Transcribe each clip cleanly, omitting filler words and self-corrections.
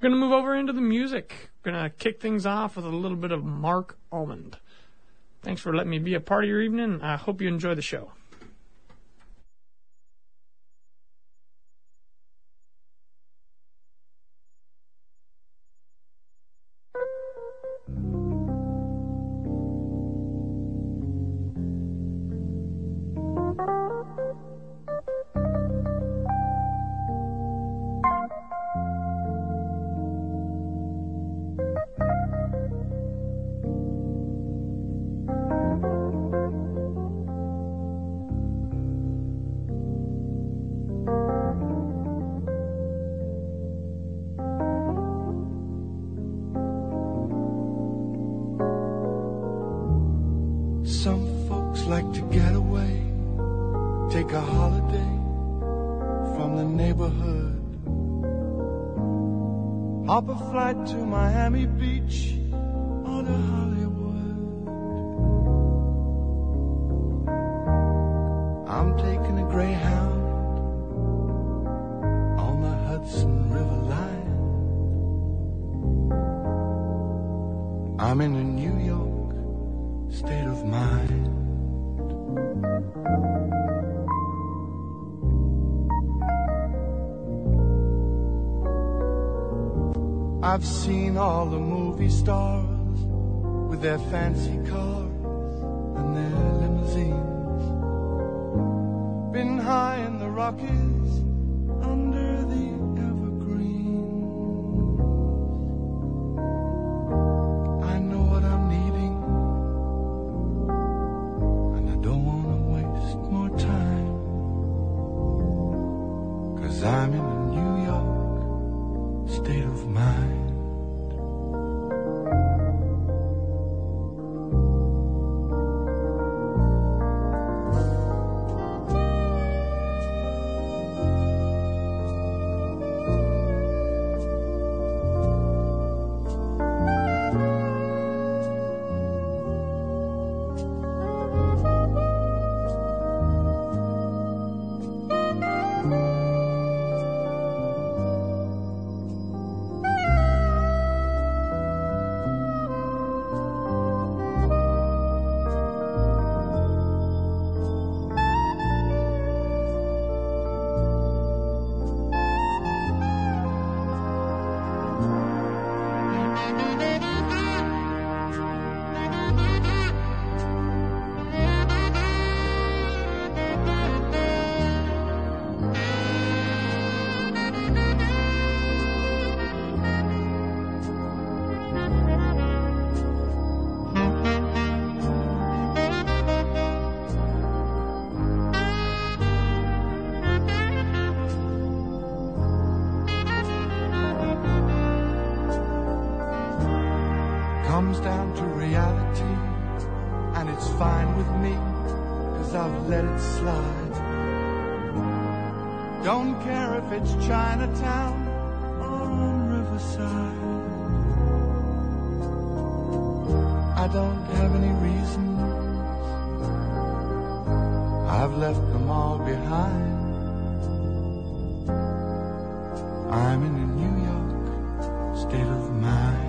Going to move over into the music. Going to kick things off with a little bit of Mark Almond. Thanks for letting me be a part of your evening. I hope you enjoy the show. Some folks like to get away, take a holiday from the neighborhood. Hop a flight to Miami Beach or to Hollywood. I'm taking a Greyhound on the Hudson River line. I'm in a New York state of mind. I've seen all the movie stars with their fancy cars and their limousines. Been high in the Rockies under the evergreens. I know what I'm needing, don't wanna waste more time, 'cause I'm in a New York state of mind. Comes down to reality, and it's fine with me, 'cause I've let it slide. Don't care if it's Chinatown or on Riverside. I don't have any reasons, I've left them all behind. I'm in a New York state of mind.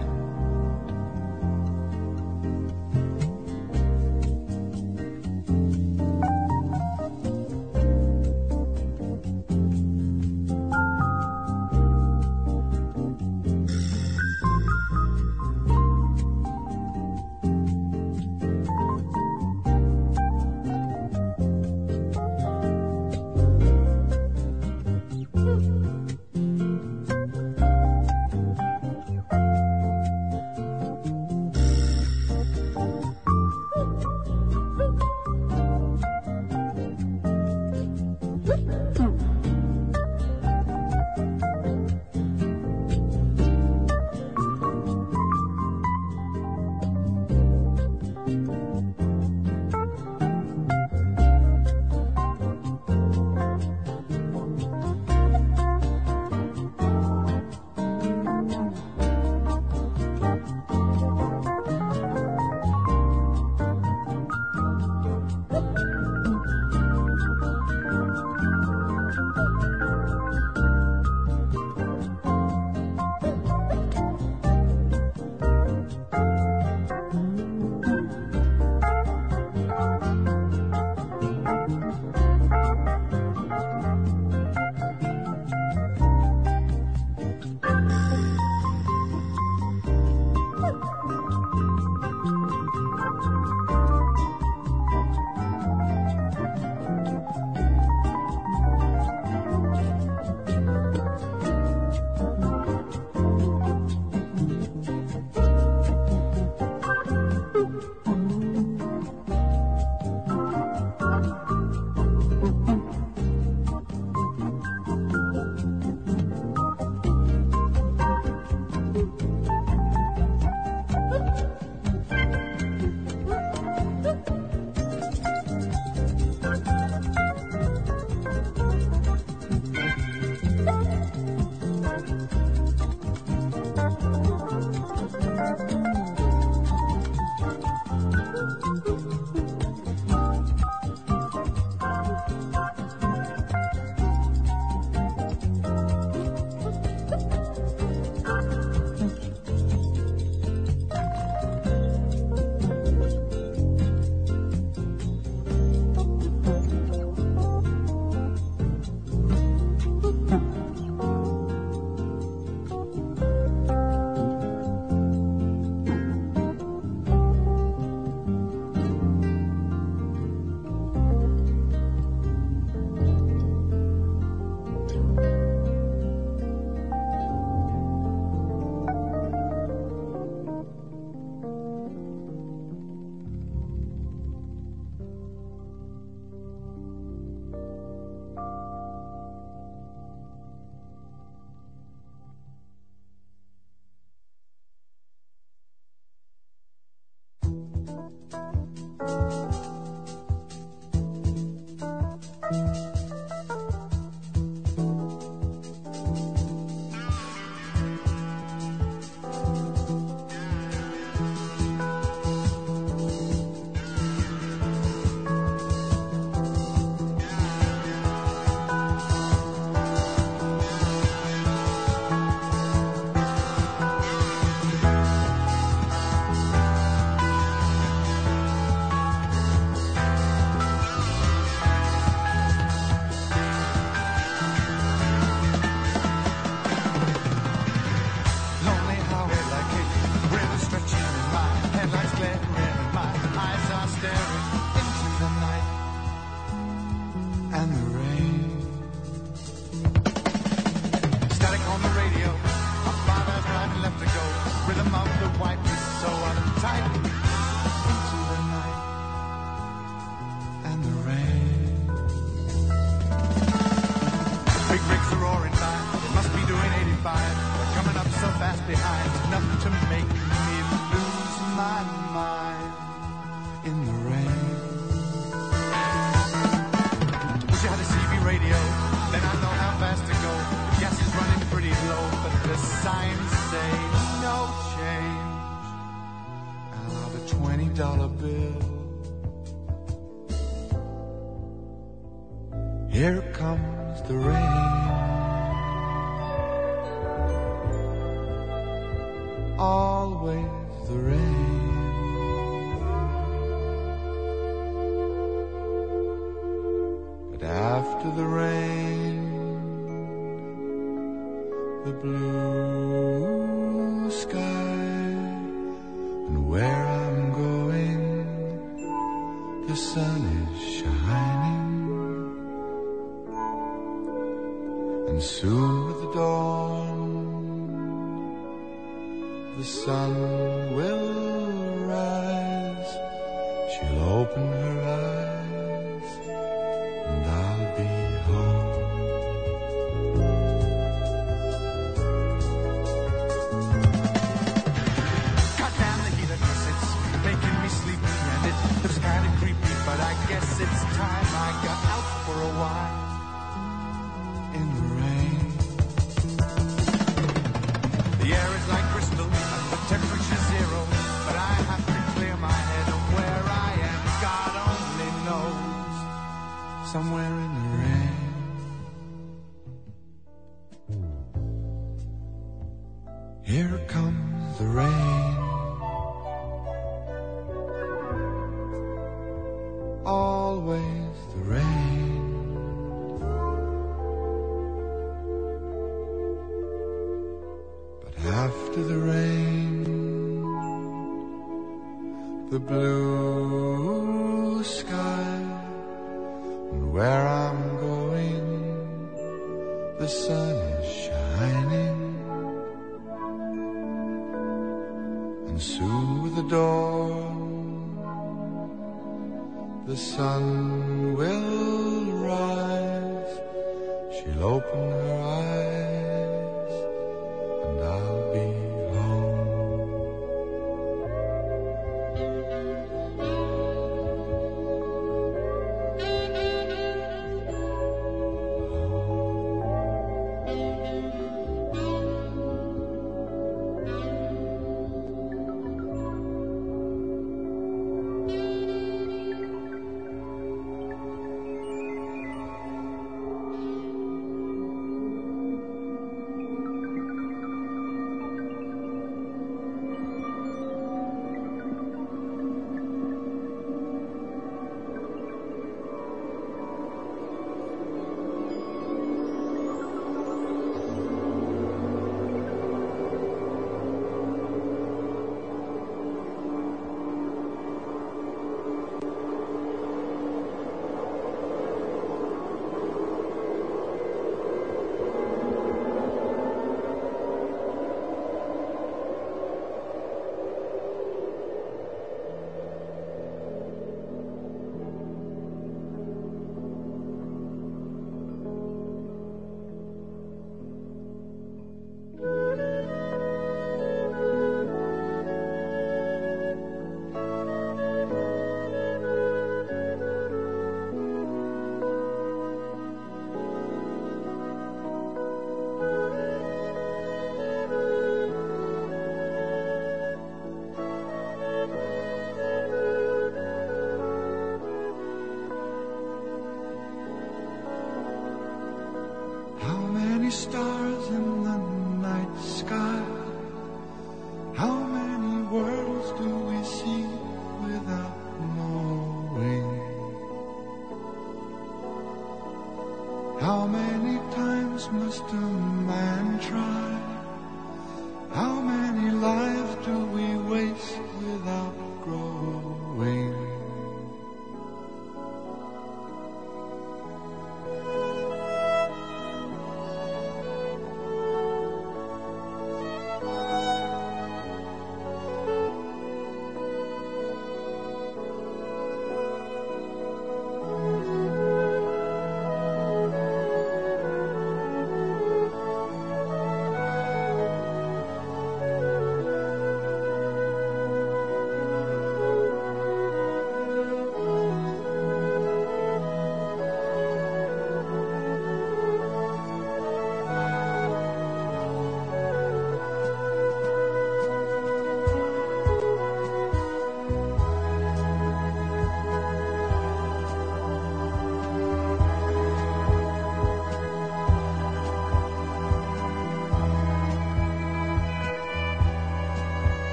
wife is so uptight. Into the night and the rain. Big rigs are roaring by, they must be doing 85. They're coming up so fast behind, enough to make me lose my mind. In the rain. Wish I had a CB radio, then I know how fast to go. The gas is running pretty low, but the signs say no change. Out of a $20 bill. Here comes the rain. Always the rain. But after the rain, the blue sky, and where I'm going, the sun is shining, and soon with the dawn, the sun will rise. She'll open her eyes, and I'll be home. Cut down the heat, 'cause it's making me sleepy, and it looks kind of creepy, but I guess it's time I got out for a while in the rain. The air is like crystal, the temperature's 0, but I have to clear my head of where I am. God only knows. Somewhere in the rain. Here comes the rain. Always the rain. But after the rain, the blue sky, and where I'm going, the sun is shining, and soon with the dawn, the sun will rise. She'll open her eyes, and I'll be home.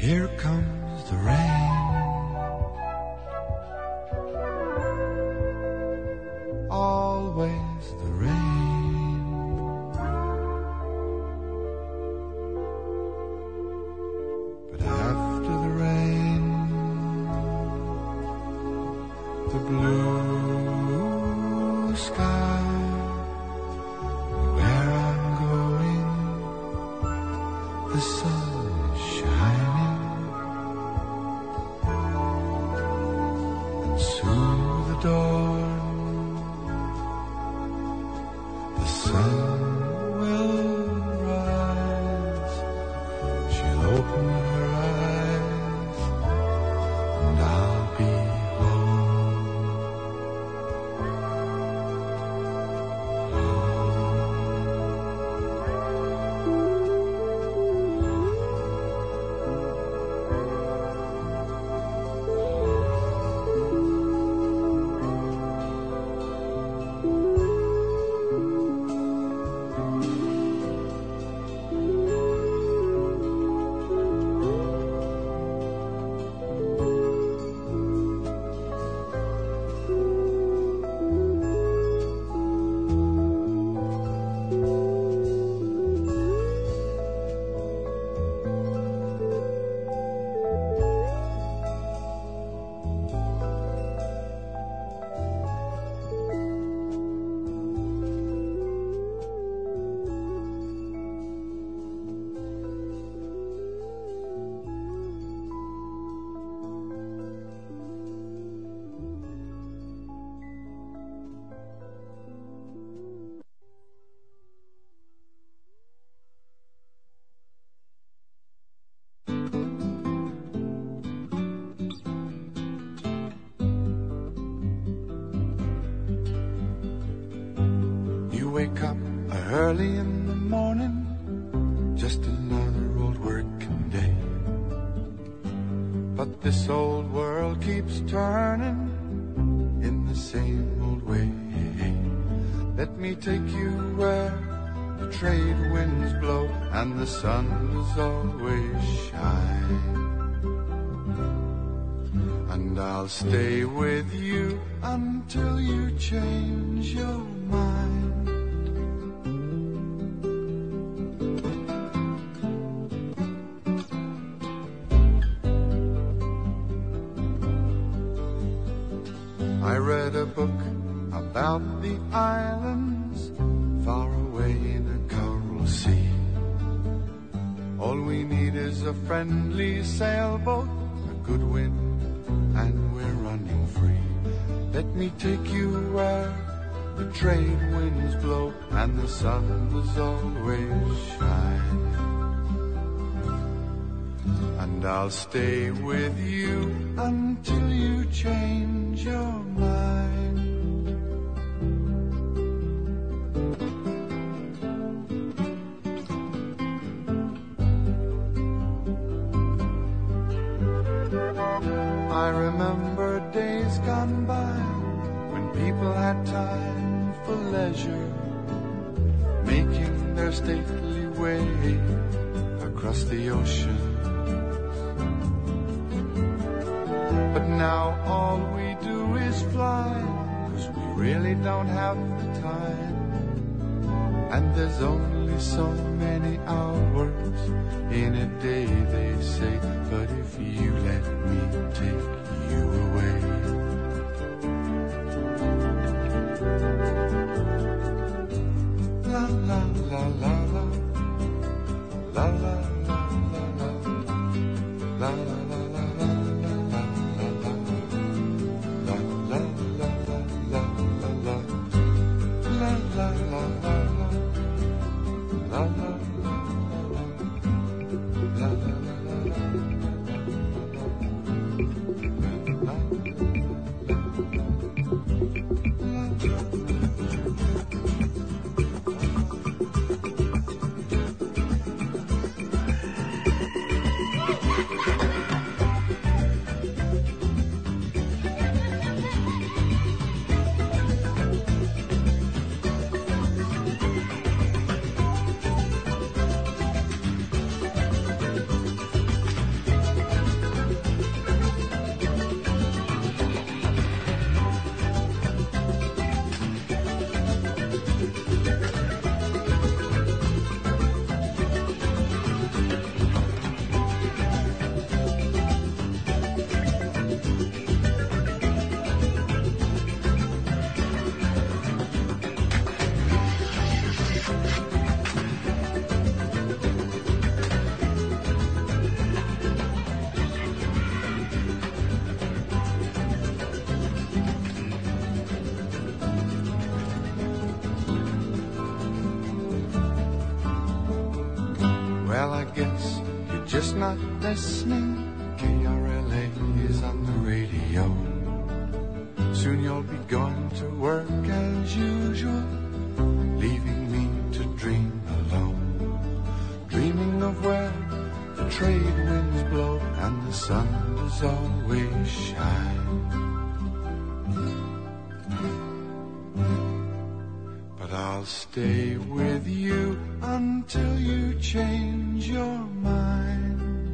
Here comes the rain. Always the rain. But after the rain, the blue sky. Where I'm going, the sun is shining. And soon the dawn, the sun will rise. She'll open her eyes, and I'll be home. You wake up early in the morning, just another old working day. But this old world keeps turning in the same old way. Let me take you where the trade winds blow and the sun is always shine. And I'll stay with you until you change your mind. I read a book about the islands far away in a coral sea. All we need is a friendly sailboat, a good wind, and we're running free. Let me take you where the trade winds blow and the sun is always shine. And I'll stay with you until you change your mind. I remember days gone by when people had time for leisure, making their stately way across the ocean. But now all we do is fly, 'cause we really don't have the time. And there's only so many hours in a day, they say. But if you let me take you away, la la la la la, la la la la la, la la la la la. Well, I guess you're just not listening. KRLA is on the radio. Soon you'll be going to work as usual, leaving me to dream alone. Dreaming of where the trade winds blow and the sun does always shine. But I'll stay with you until you change your mind.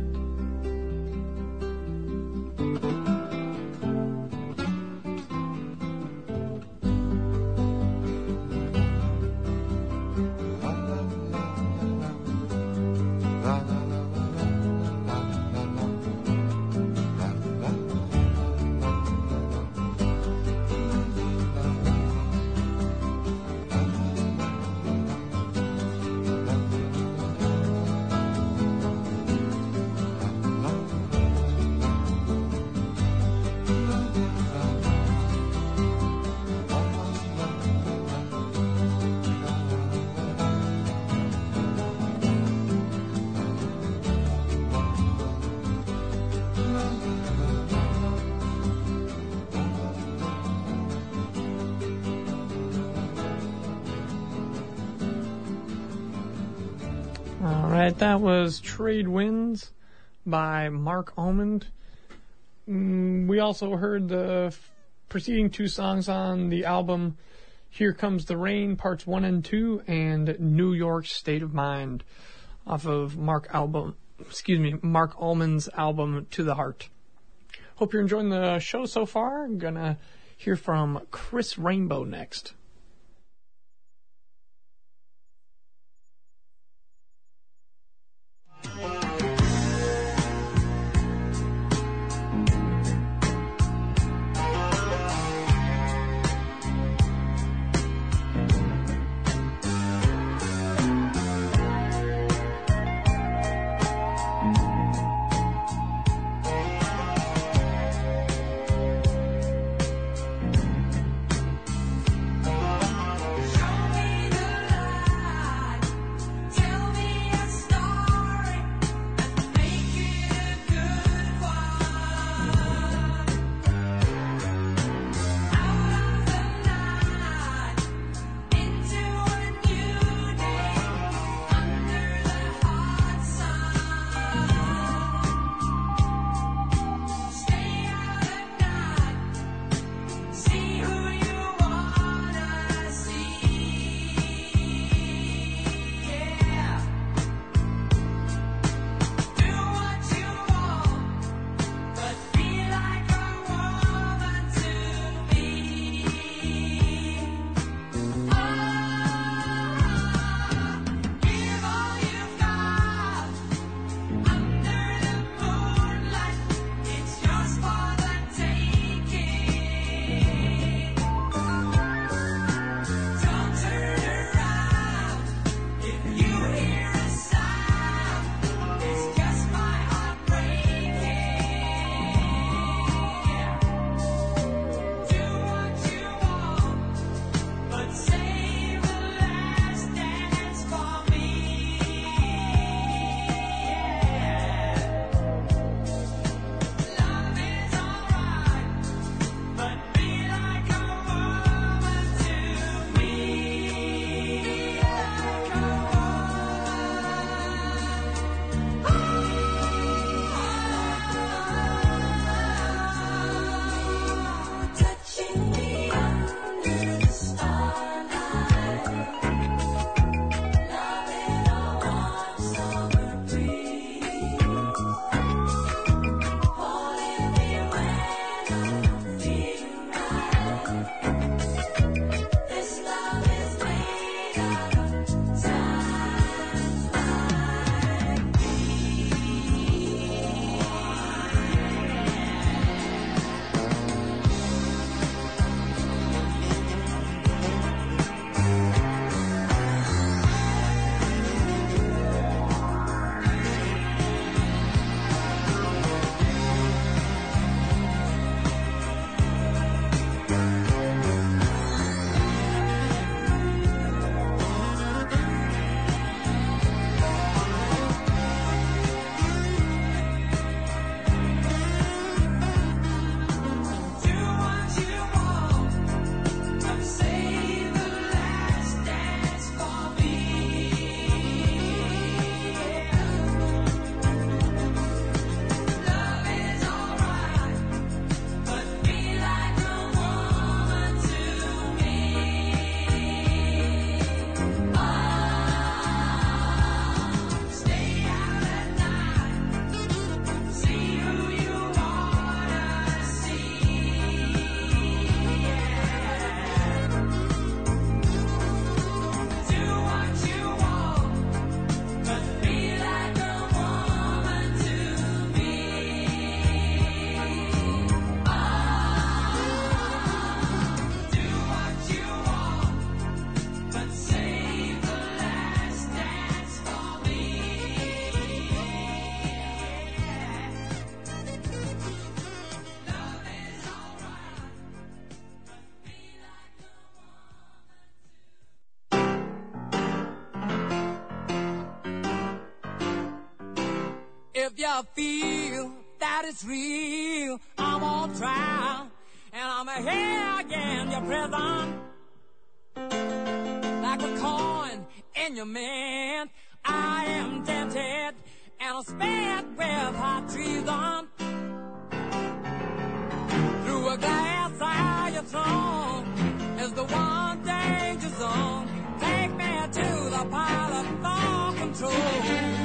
That was Trade Winds by Mark Almond. We also heard the preceding two songs on the album Here Comes the Rain, Parts 1 and 2, and New York State of Mind off of Mark Almond's album To the Heart. Hope you're enjoying the show so far. I'm going to hear from Chris Rainbow next. you feel that it's real, I'm on trial, and I'm here again, your prison. Like a coin in your mint, I am dented, and I'm spared with hot treason. Through a glass eye your throne is the one danger zone. Take me to the pilot for control.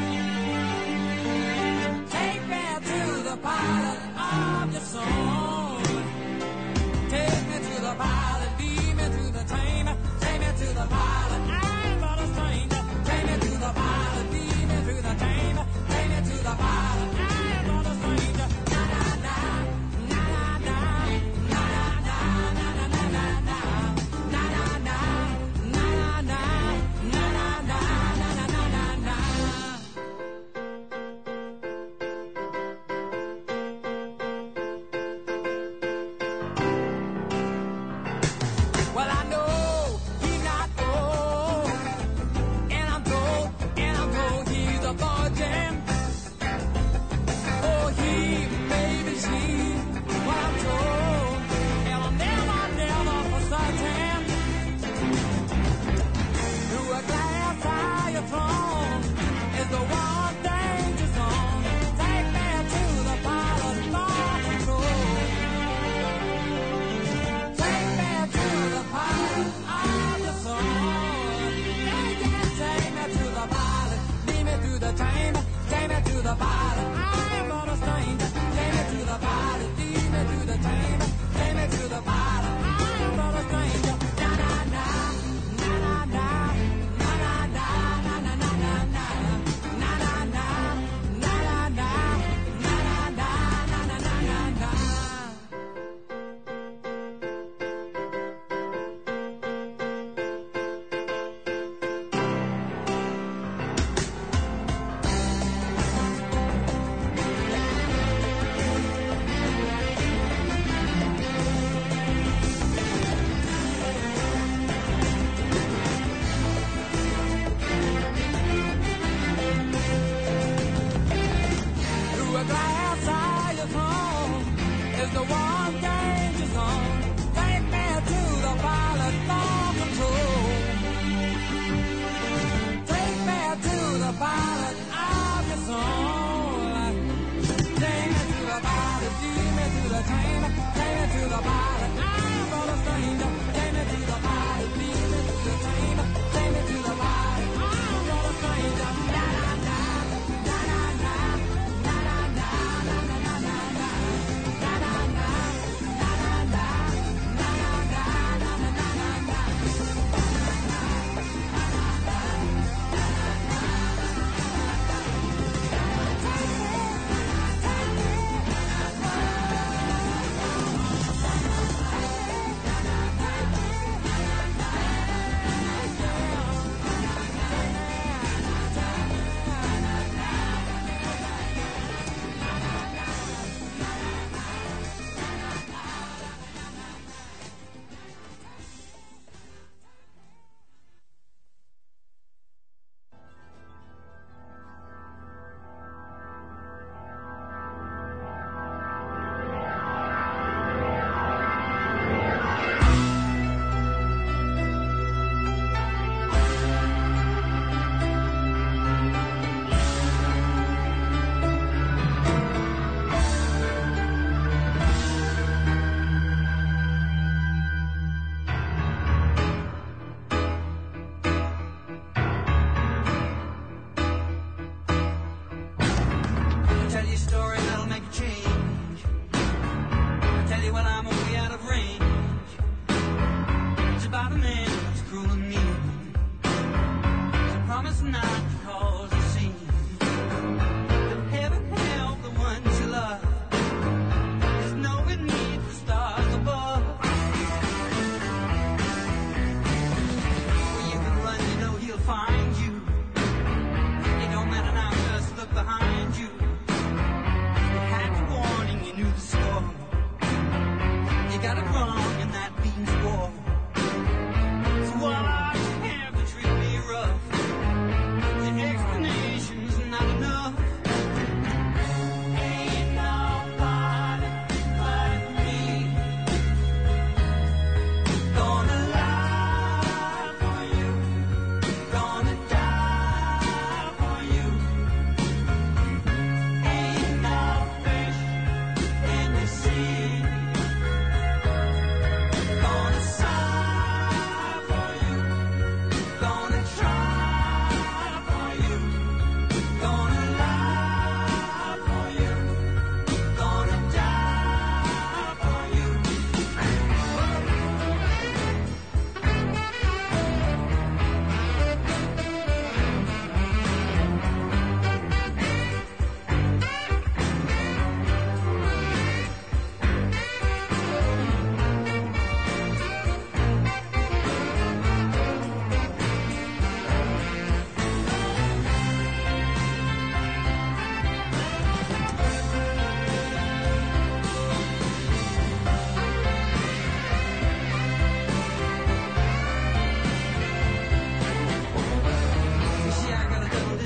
Take me to the pilot of your soul. Take me to the pilot, lead me to the tamer. Take me to the pilot, I'm not a stranger. Take me to the pilot, lead me to the tamer. Take me to the pilot, I'm not a stranger. Na na na, na na na, na na na, na na na, na na na, na na na, na na na, na na na. Well, I know he's not old, and I'm told he's a virgin. Oh, he, maybe she, what I'm told, and I'm never for certain. Through a glass eye throne is the one danger zone. Take me to the pilot for control. Take me to the pilot of the soul. Yeah, take me to the pilot, lead me to the tamer. Take me to the pilot, I'm not a stranger. Take me to the pilot, lead me to the tamer. Take me to the pilot, I'm not a stranger. Na na na, na na na, na na na, na na na na na, na na na, na na na, na na na, na na na na. Through a glass eye throne is the one danger zone. Take me to the pilot for control. Take me to the pilot of your soul. Take me to the pilot, lead me to the tamer. Take me to the pilot, I'm not a stranger. Take me to the pilot, lead me to the tamer. Take me to the pilot, I'm not a stranger. Na na na, na na na, na na na, na na na na na, na na na, na na na, na na na, na na na na. Na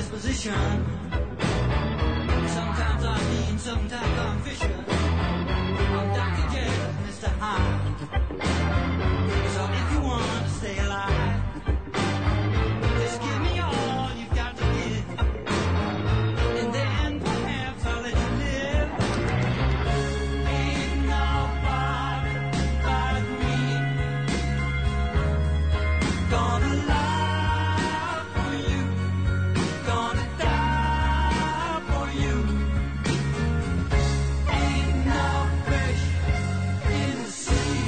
disposition. Sometimes I mean, sometimes I'm fishing. I'm Dr. Jekyll, Mr. Hyde. So if you want to stay alive, just give me all you've got to give, and then perhaps I'll let you live. Ain't nobody like me gonna lie for you, gonna die for you. Ain't no fish in the sea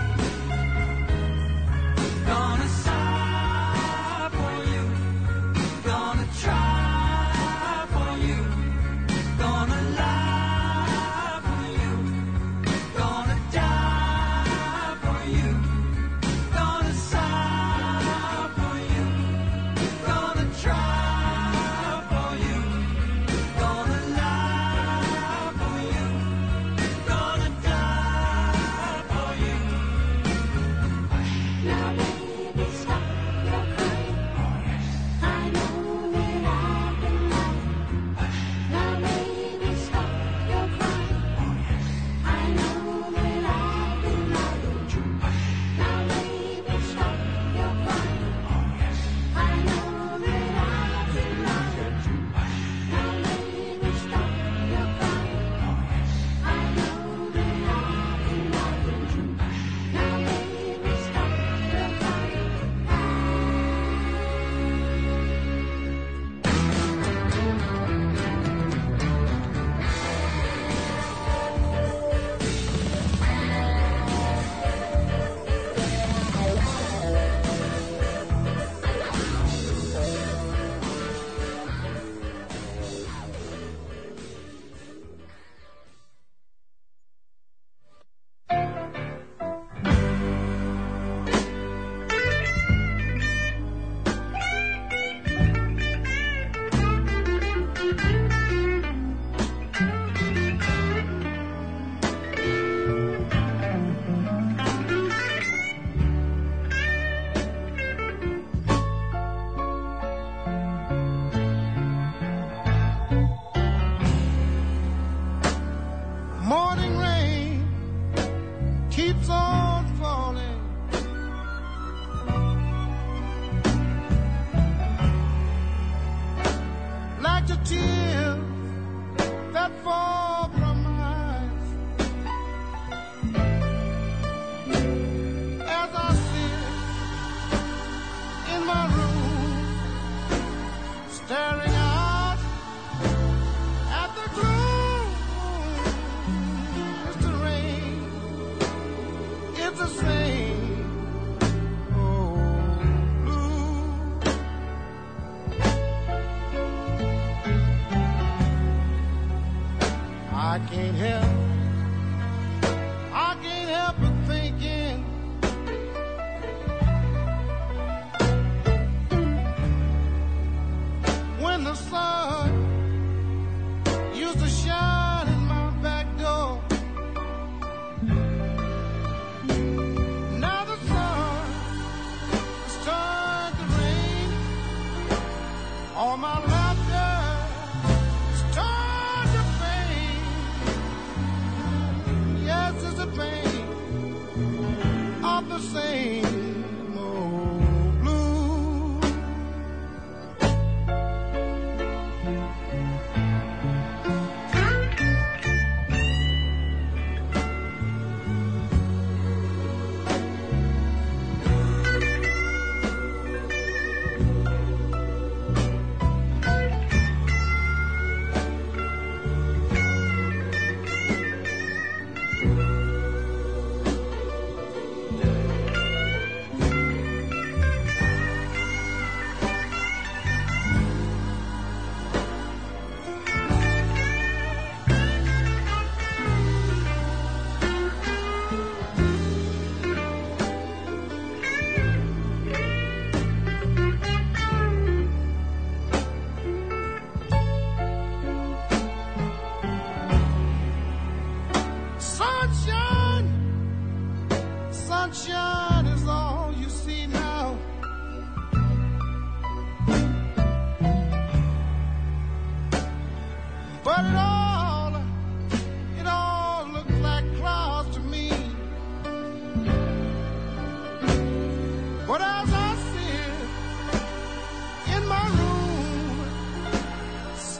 gonna sigh for you, gonna try for you, gonna lie for you, gonna die for you, gonna sigh for you, gonna try for you, gonna lie for you, gonna die for you. Now baby, stop your crying. I know that I've been lying. Now baby, stop your crying. I know that I've been lying. Now baby, stop your crying. I know that I've been lying. Now baby, stop your crying. I know that I've been lying. Now baby, stop your Morning rain keeps on falling. Like the tears that fall from my eyes. As I sit in my room, staring out at the gloom. It's the rain, it's the same old blue. I can't help but thinking when the sun used to shine in my back door. Now the sun has turned to rain. All my laughter is turned to pain. Yes, it's the pain of the same old blue.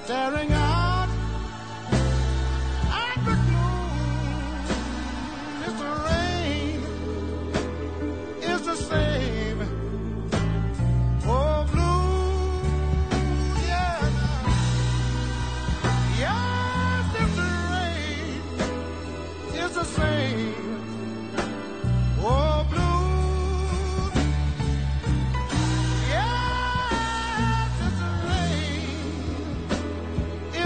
staring out at the gloom. Mr. Rain is the same. Oh, blue, yeah. Yes, Mr. Rain is the same. Oh, blue, yes, Mr. Rain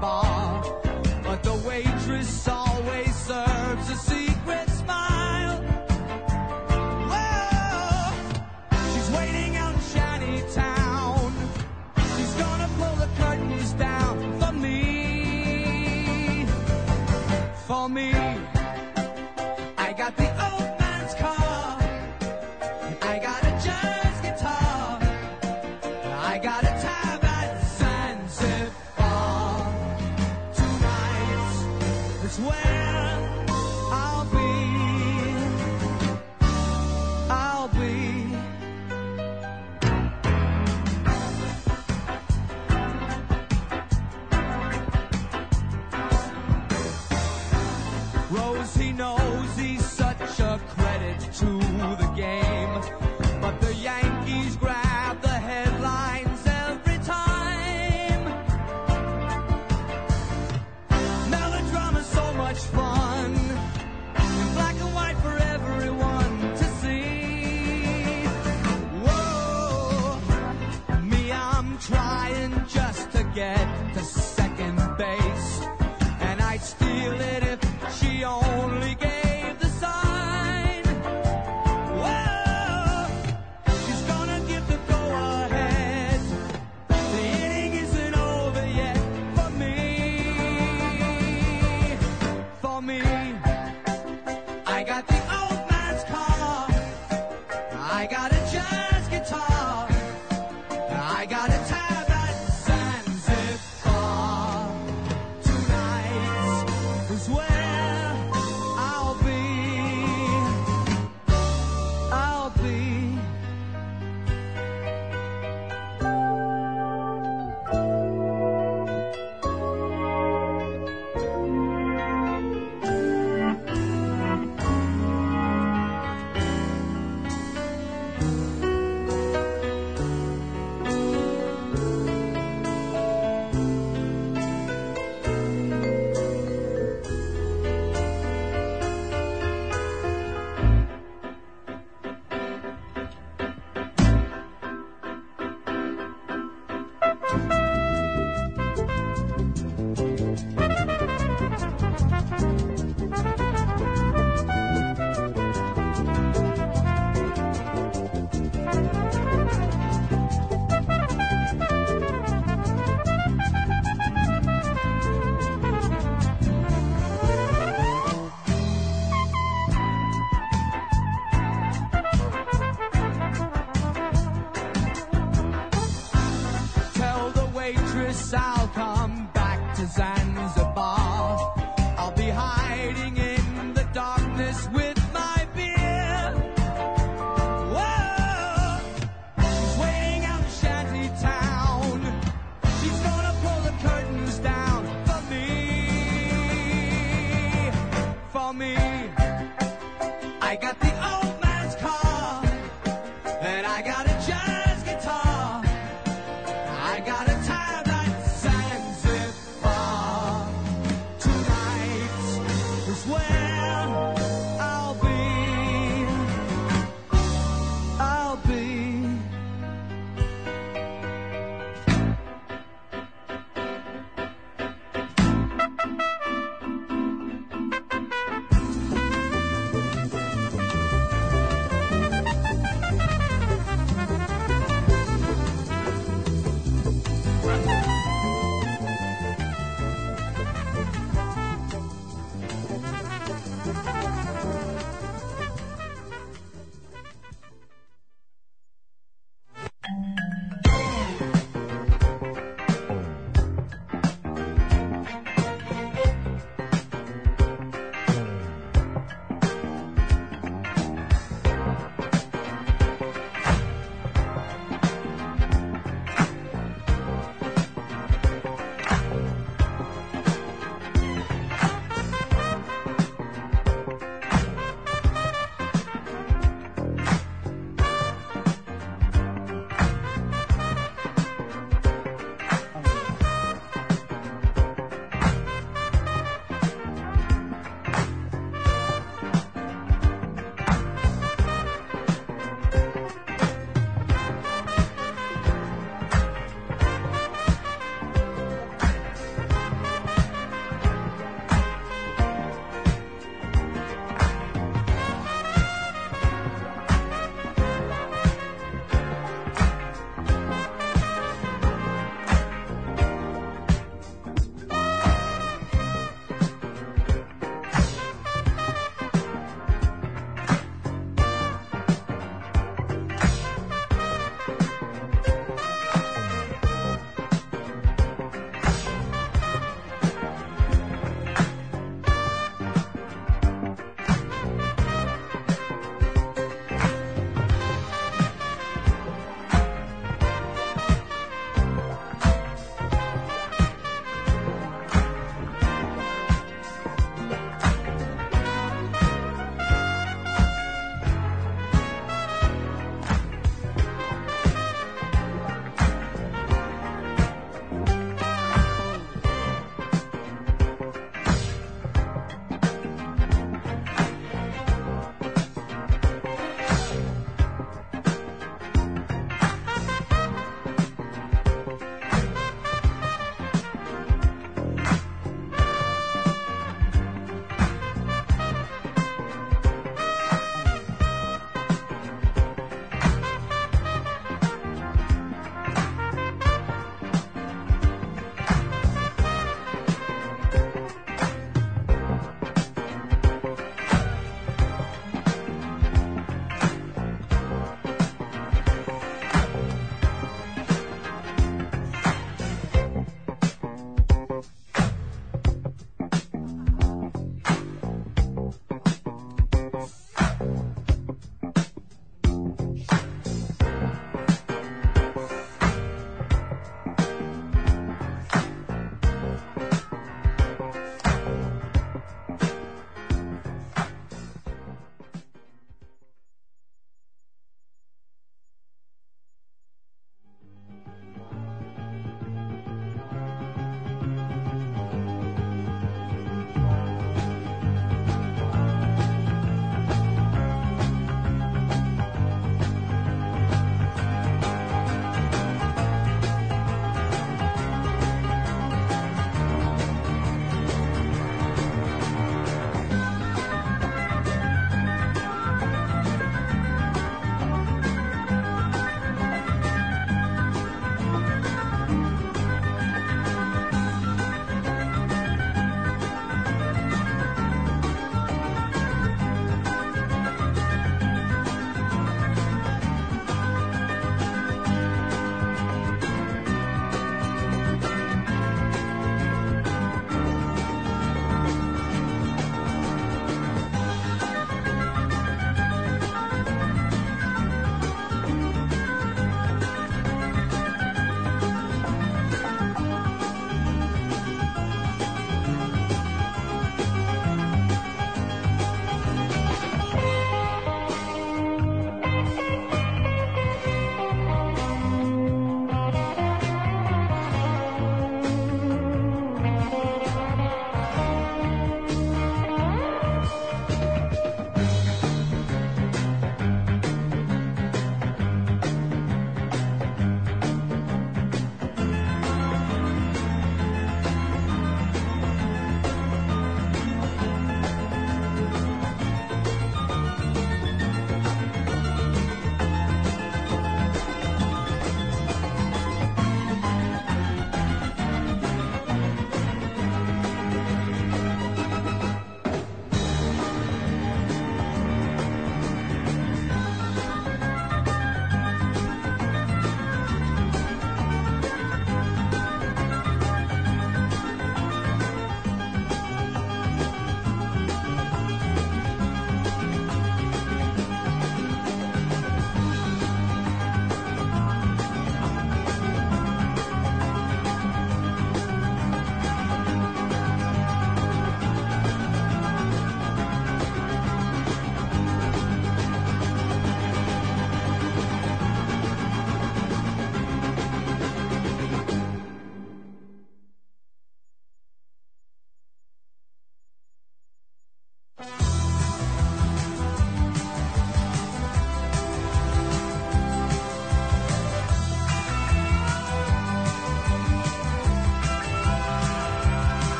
bar. But the waitress always serves a secret smile. Whoa, she's waiting out in Shantytown. She's gonna pull the curtains down for me. For me. I got the old man's car. I got a jazz guitar. I got a tab at Zanzibar. Tonight is where I'll be. I'll be. Rose, he knows he's such a credit to the game. But the Yankees grab the headlines every time. Melodrama's so much fun. In black and white for everyone to see. Whoa, me, I'm trying just to get to second base. And I'd steal it if she only gave the sign. Whoa, she's gonna give the go-ahead. The inning isn't over yet for me. For me, I got the old man's car. I got a jazz guitar. I got a tab at Zanzibar. Tonight is where I'll be. I'll be. Tell the waitress I'll come back to Zanzibar. I'll be hiding in the darkness with my beer. Whoa, she's waiting out in Shantytown. She's gonna pull the curtains down for me. For me, I got the old man's car. And I got a jazz guitar. I got a tab at Zanzibar.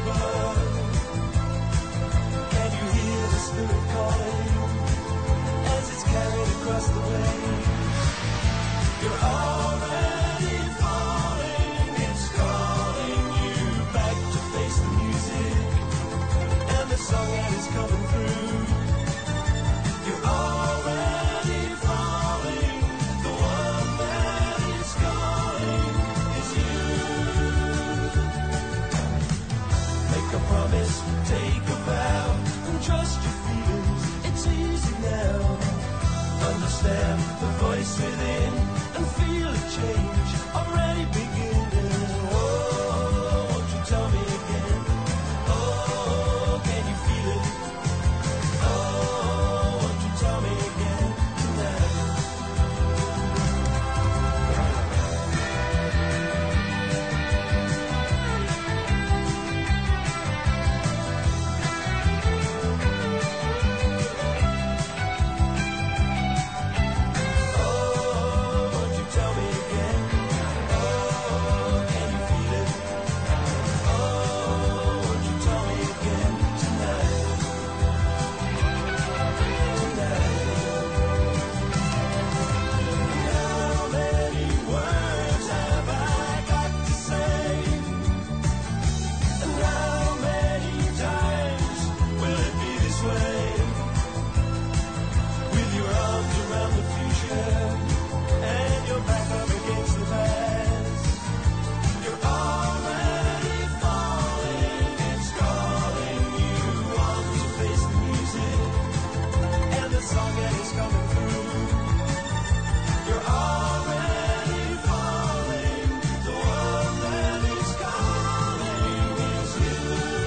above. Can you hear the spirit calling as it's carried across the waves? You're already falling, it's calling you back to face the music and the song that is coming through. You're already falling, the one that is calling is you. Make a promise, take a vow, and trust your feelings, it's easy now. Understand the voice within and feel a change already beginning. Oh, won't you tell me again? Oh, can you feel it? Oh, won't you tell me again tonight? Oh, won't you tell me again? Oh, can you feel it? Oh, won't you tell me again tonight? How many words have I got to say? And how many times will it be this way? With your arms around the future and your back up against the past, you're already falling. It's calling you on to face the music and the song that is coming through. You're already falling. The one that is calling is you.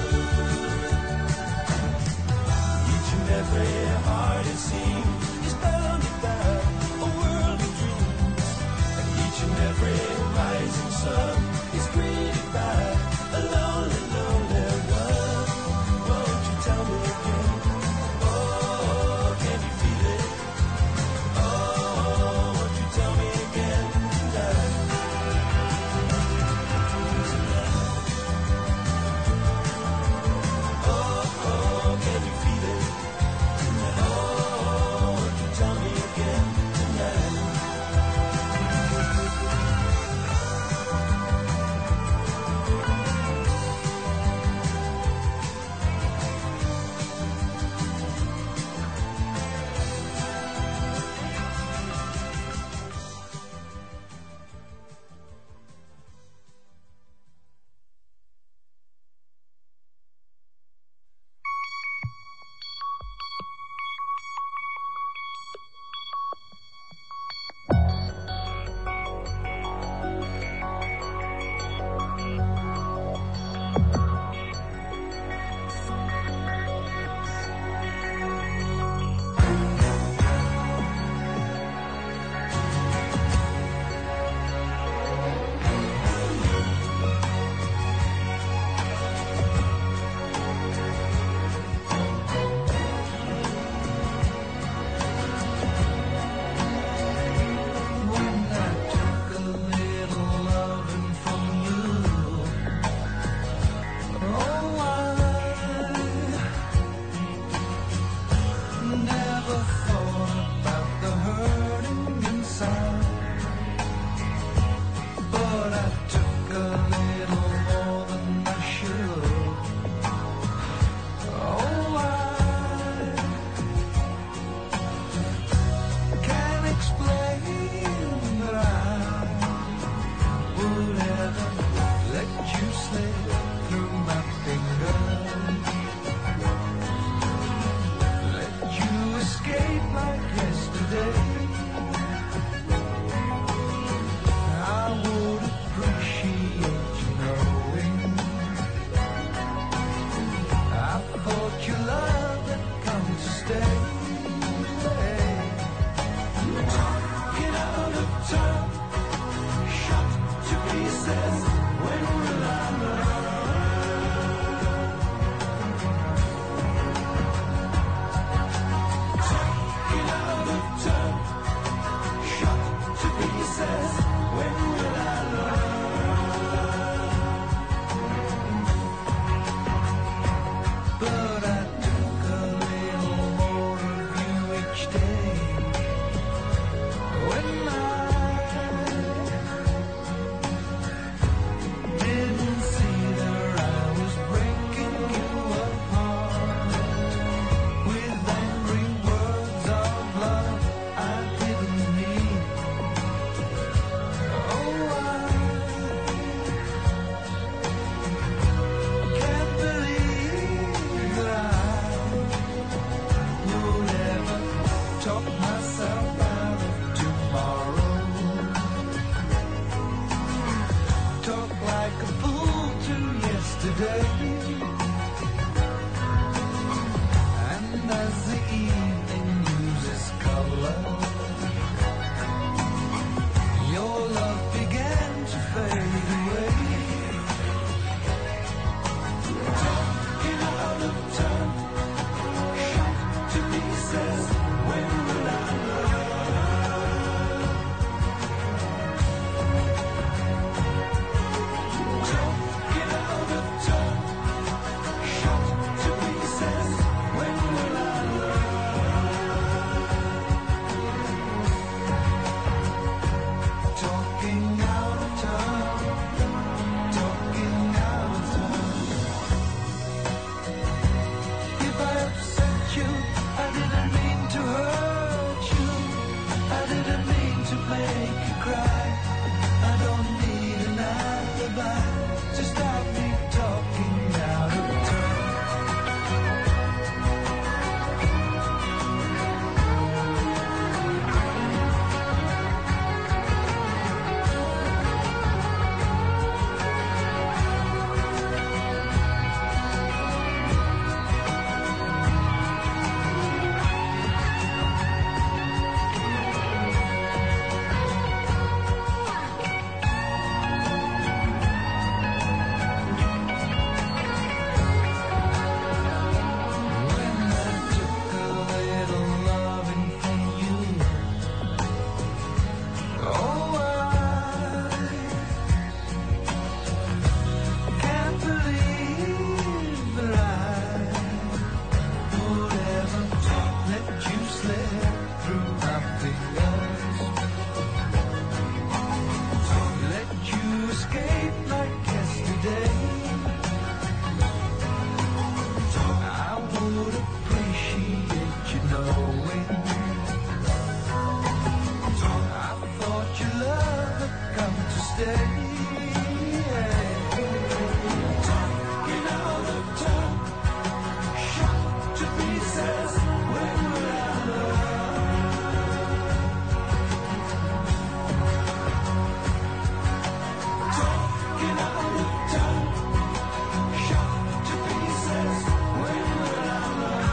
Each and every heart, it seems, is bounded by a world of dreams. And each and every rising sun is greeted by a lonely, lonely one. Won't you tell me again? Oh, can you feel it? Oh, won't you tell me again tonight? Oh, can you feel it? Oh, won't you tell me again tonight? Shut to pieces when will I learn? yesterday. And as the evening loses color, your love began to fade away. Talking out of turn, shot to pieces, when will I learn? Talking out of turn, shot to pieces, when will I learn? Talking out of turn, talking out of turn. If I upset you, I didn't mean to hurt you. I didn't mean to make you cry. I don't need an alibi to stop me talking out of turn. When I took a little loving from you, oh, I can't believe that I would ever let you slip through my fingers, let you escape like yesterday. I would appreciate you knowing I thought your love had come to stay. Talking out of turn, shot to pieces, when will I learn? Talking out of turn, shot to pieces, when will I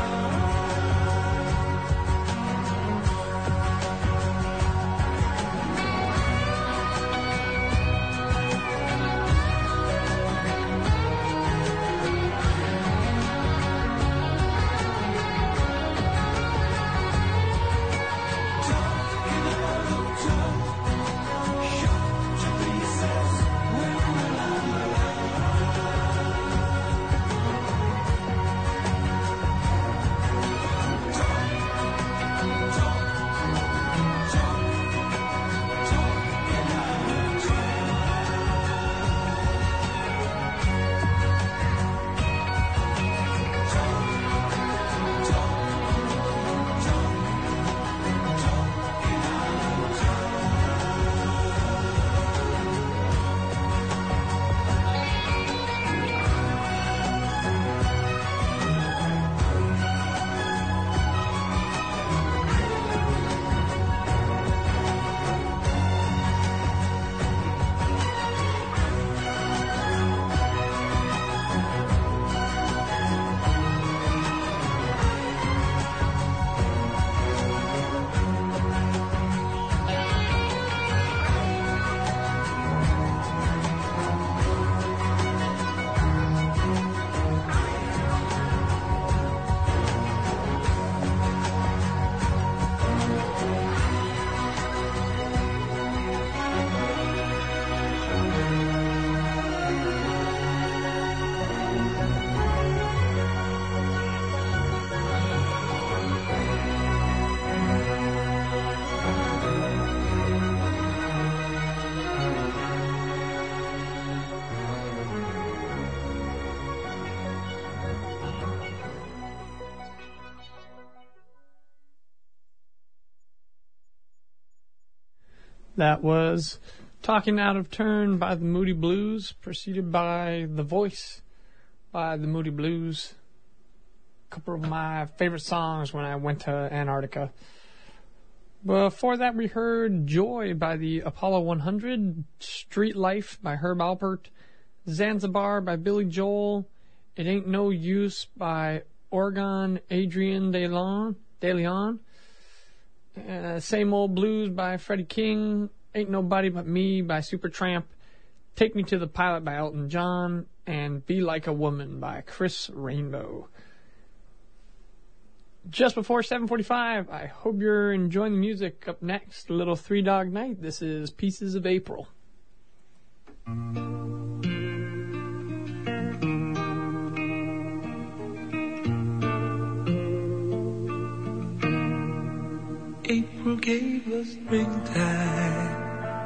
Talking out of turn, shot to pieces, when will I That was Talking Out of Turn by the Moody Blues, preceded by The Voice by the Moody Blues. A couple of my favorite songs when I went to Antarctica. Before that, we heard Joy by the Apollo 100, Street Life by Herb Alpert, Zanzibar by Billy Joel. It Ain't No Use by Oregon Adrian De Leon. Same Old Blues by Freddie King. Ain't Nobody But Me by Supertramp. Take Me to the Pilot by Elton John. And Be Like a Woman by Chris Rainbow. Just before 7:45, I hope you're enjoying the music. Up next, a little Three Dog Night. This is Pieces of April. April gave us springtime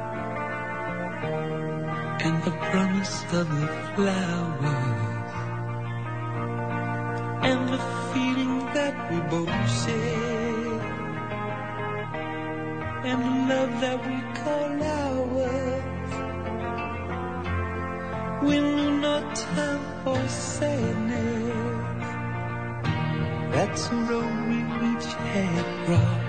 and the promise of the flowers and the feeling that we both share and the love that we call ours. We knew no time for sadness. That's the road we each had crossed.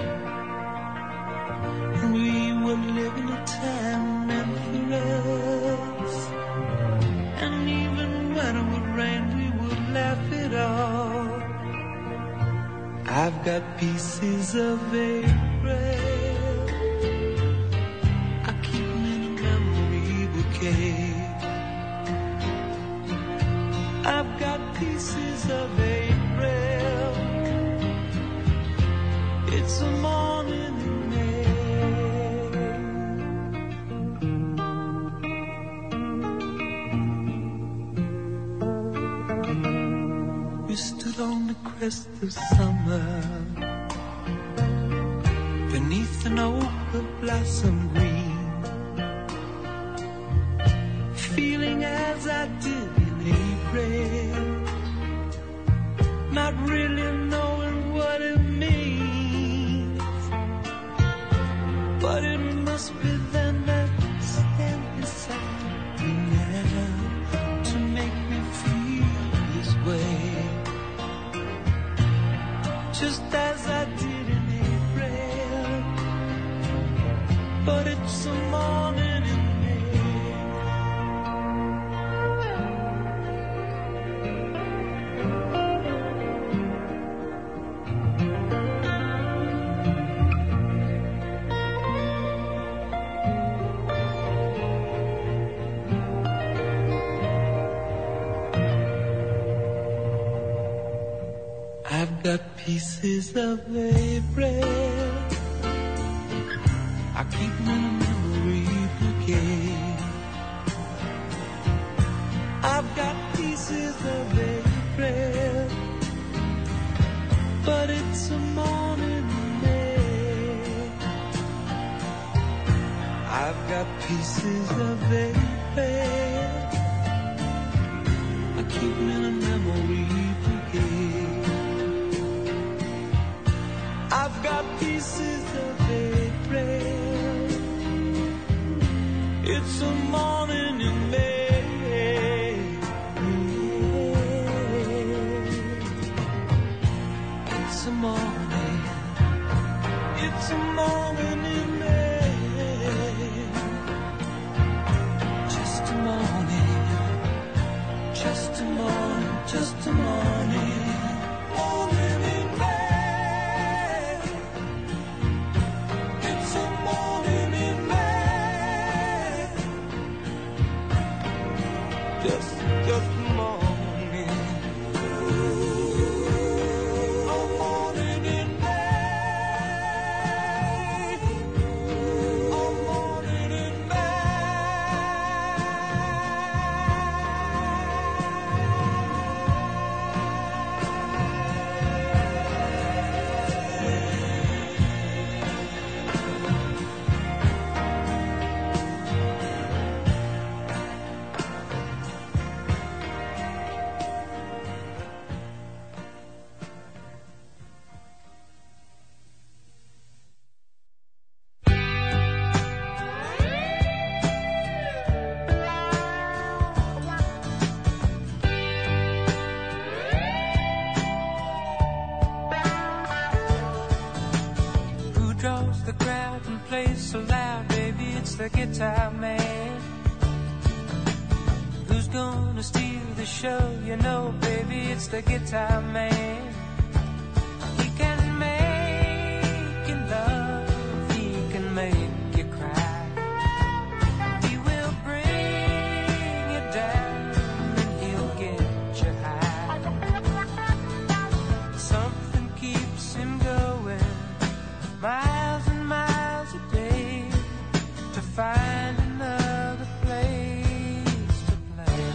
We were living a time meant for us. And even when it would rain, we would laugh it off. I've got pieces of April. I keep them in a memory bouquet. I've got pieces of April. It's a morning in May. Stood on the crest of summer beneath an oak of blossom green, feeling as I did in April, not really knowing what it means, but it must be then that stand beside me now to make me feel this way. Just as I did in April, but it's a morning in May. I've got pieces of April. I keep them in a memory bouquet. I've got pieces of April, but it's a morning in May. I've got pieces of April. I keep them in a memory bouquet. I've got pieces of April. It's a morning in May. It's a morning. It's a morning in May. Just a morning. Just a morning. Just a morning. Morning in May. Just a morning. A morning in May. A morning in The crowd and plays so loud, baby, it's the guitar man. gonna steal the show? You know, baby, it's the guitar man. He can make you love, he can make you cry. He will bring you down and he'll get you high. Something keeps him going miles and miles a day to find another place to play.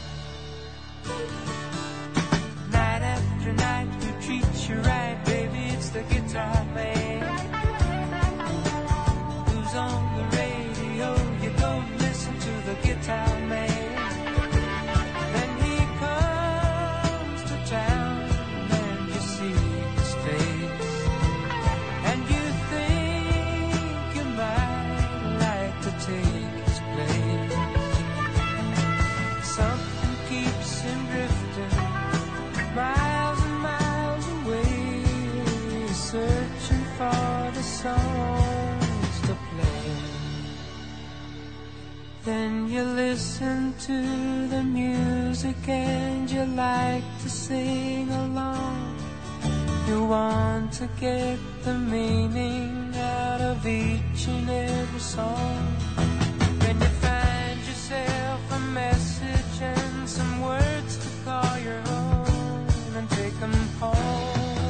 Night after night he treats you right, baby, it's the guitar man. Who's on the radio? You go listen to the guitar man. Then he comes to town and you see his face, and you think you might like to take his place. Something keeps him drifting miles and miles away, searching for the songs to play. Then you listen to the music and you like to sing along. You want to get the meaning out of each and every song. Then you find yourself a message and some words to call your own and take them home.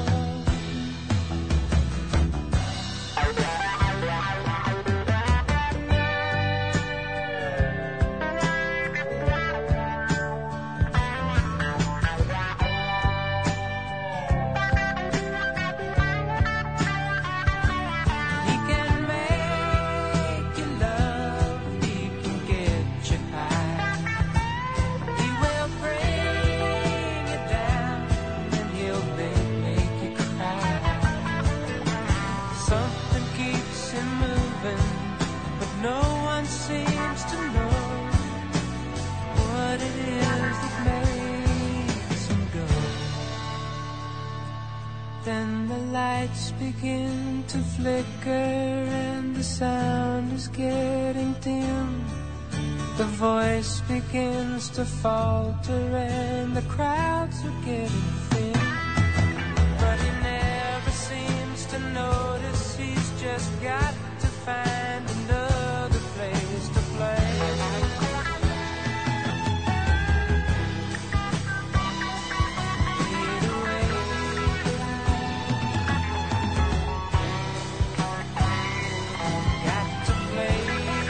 He can make you love, he can get you high. He will bring you down and he'll make you cry. Something keeps him moving, but no one seems to know what it is that makes him go. Then the lights begin to flicker and the sound is getting dim. The voice begins to falter and the crowds are getting thin. But he never seems to notice, he's just got to find another place to play. Fade away. Got to play.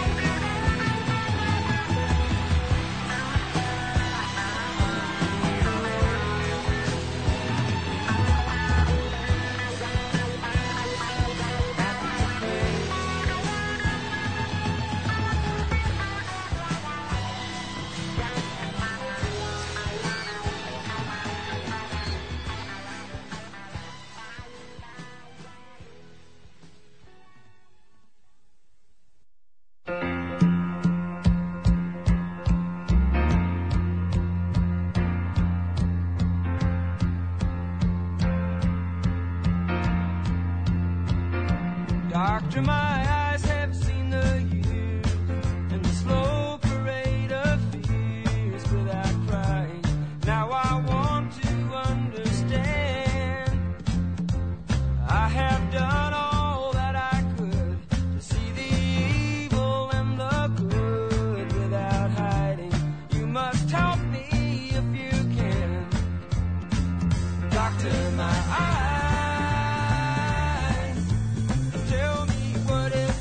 Doctor, my eyes have seen the years and the slow parade of fears without crying. Now I want to understand. I have done all that I could to see the evil and the good without hiding. You must help me if you can. Doctor, my eyes, tell me what is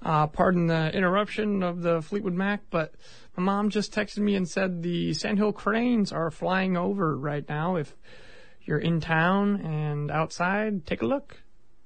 Pardon the interruption of the Fleetwood Mac, but my mom just texted me and said the Sandhill Cranes are flying over right now. If you're in town and outside, take a look.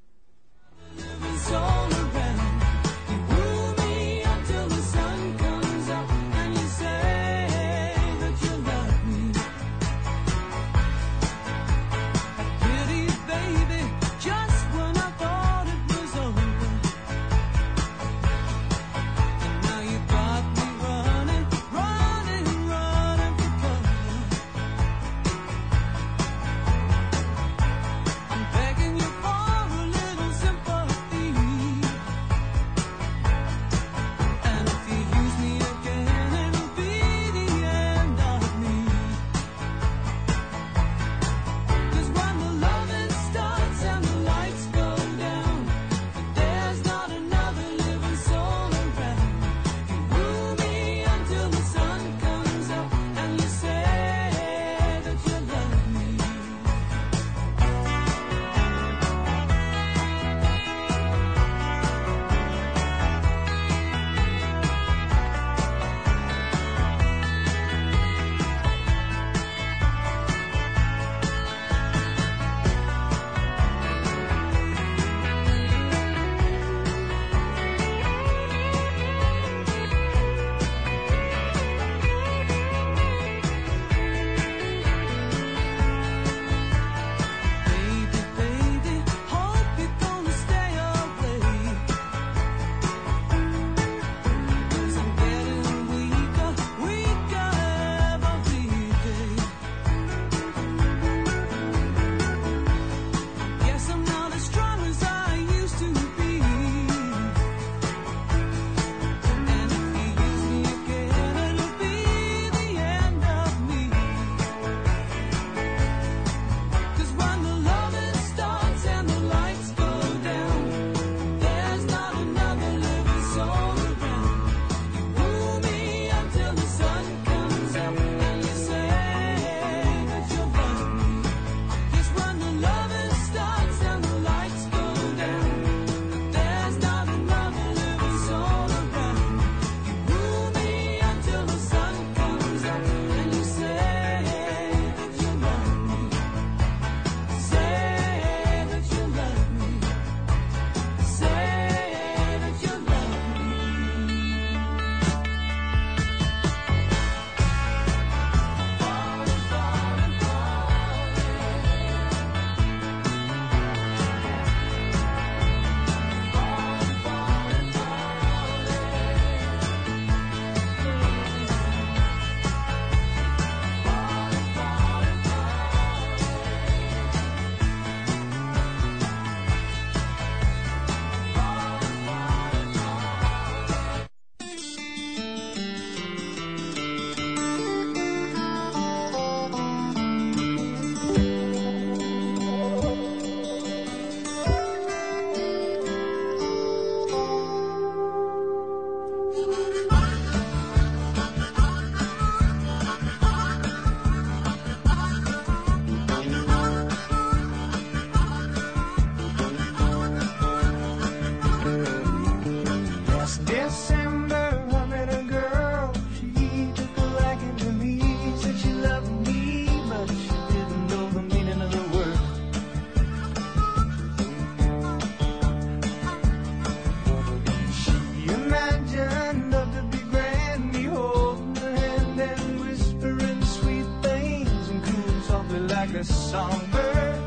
a songbird.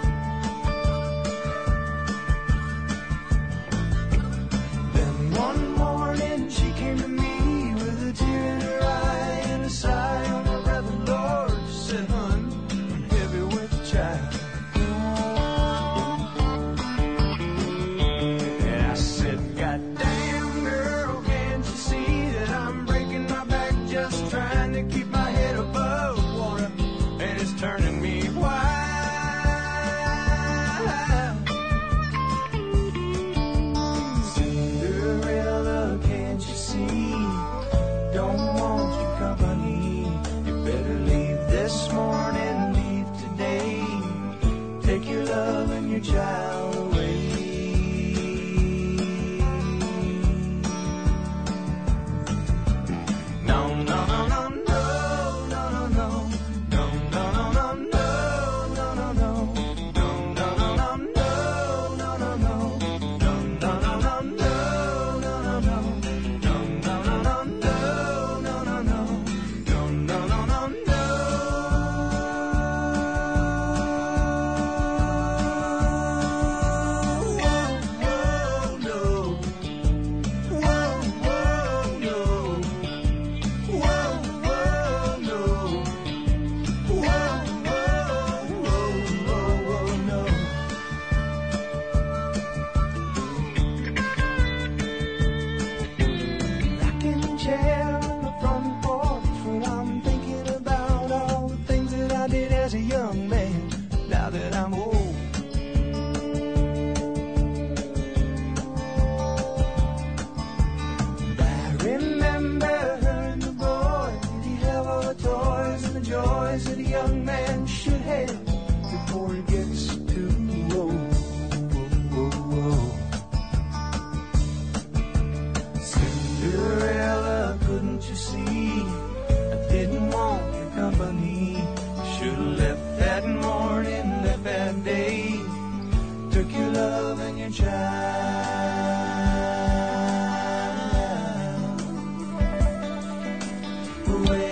Then one morning she came to me with a tear in her eye and a sigh on her breath. And Lord, she said, "Hun, I'm heavy with child." And I said, "God damn, girl, can't you see that I'm breaking my back just trying to keep my head above water? And it's turning me white." chair on the front porch when I'm thinking about all the things that I did as a young man. Now that I'm old, I remember her and the boy. Did he have all the toys and the joys that a young man should have before he gets too old? Cinderella, couldn't you see? I didn't want your company. Should've left that morning, left that day. Took your love and your child away.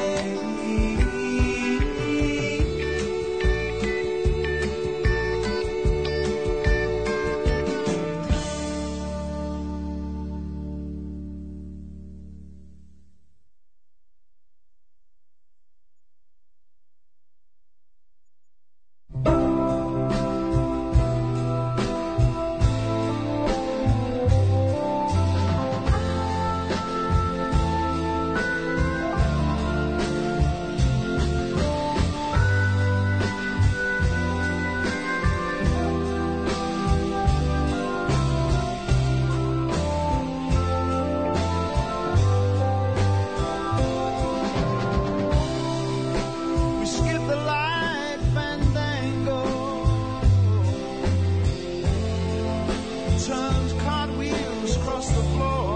We skip the light fandango, turns cartwheels across the floor.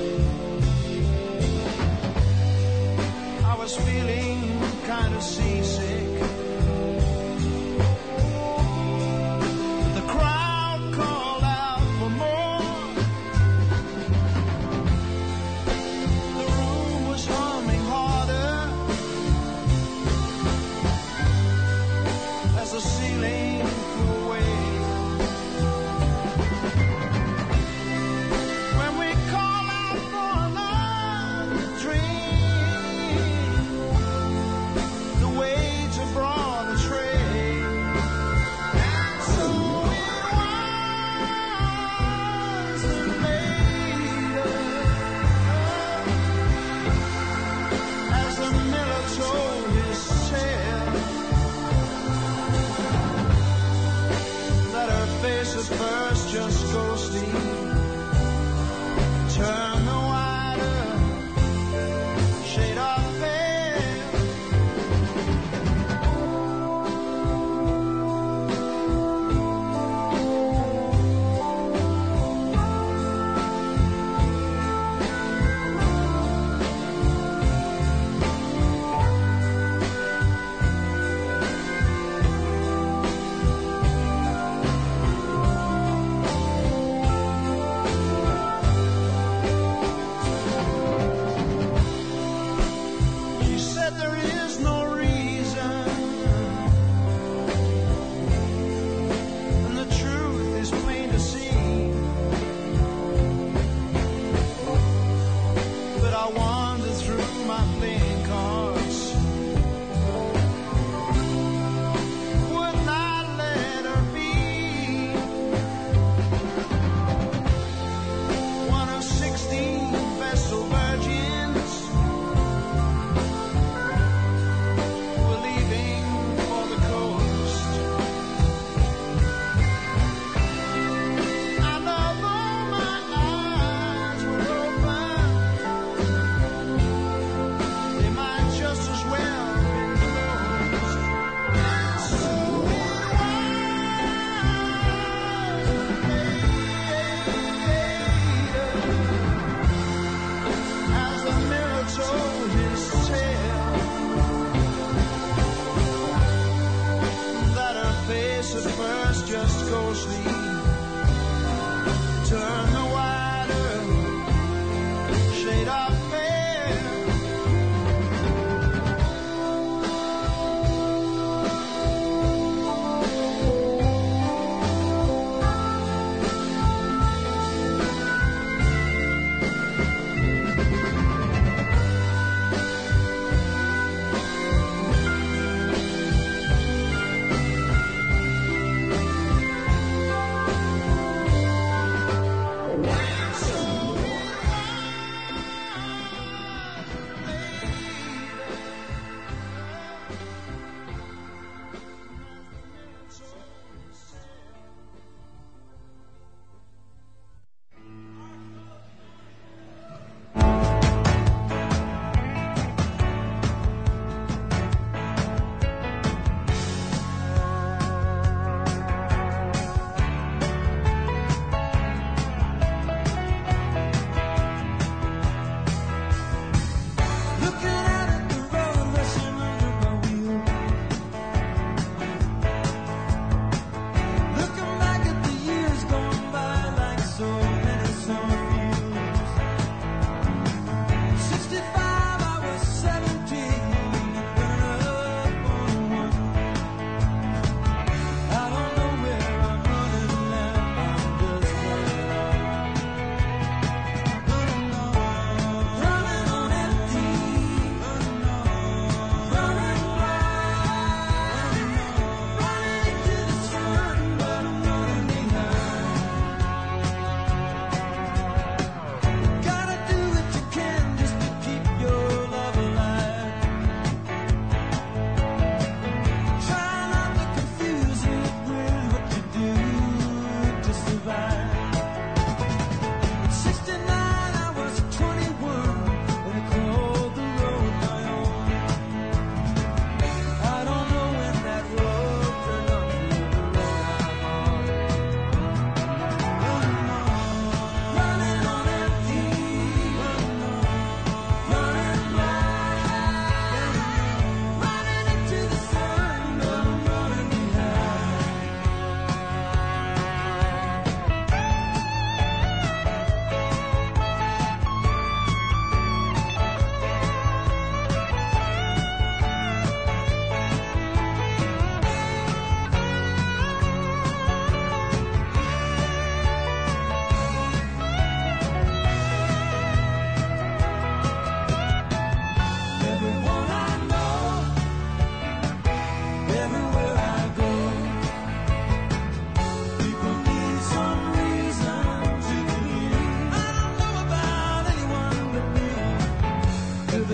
I was feeling kind of seasick. The crowd called out for more. The room was humming harder as the ceiling flew away. When we call out for another dream, the waves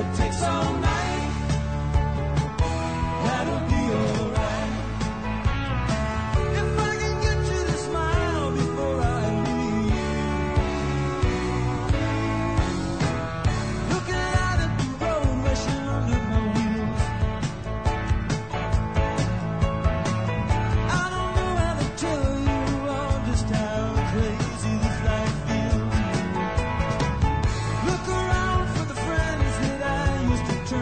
it takes all night, that'll be alright. If I can get you to smile before I leave, looking out at the road rushing under my wheels, I don't know how to tell you all just how crazy this life feels. Look around for the friends that I used to turn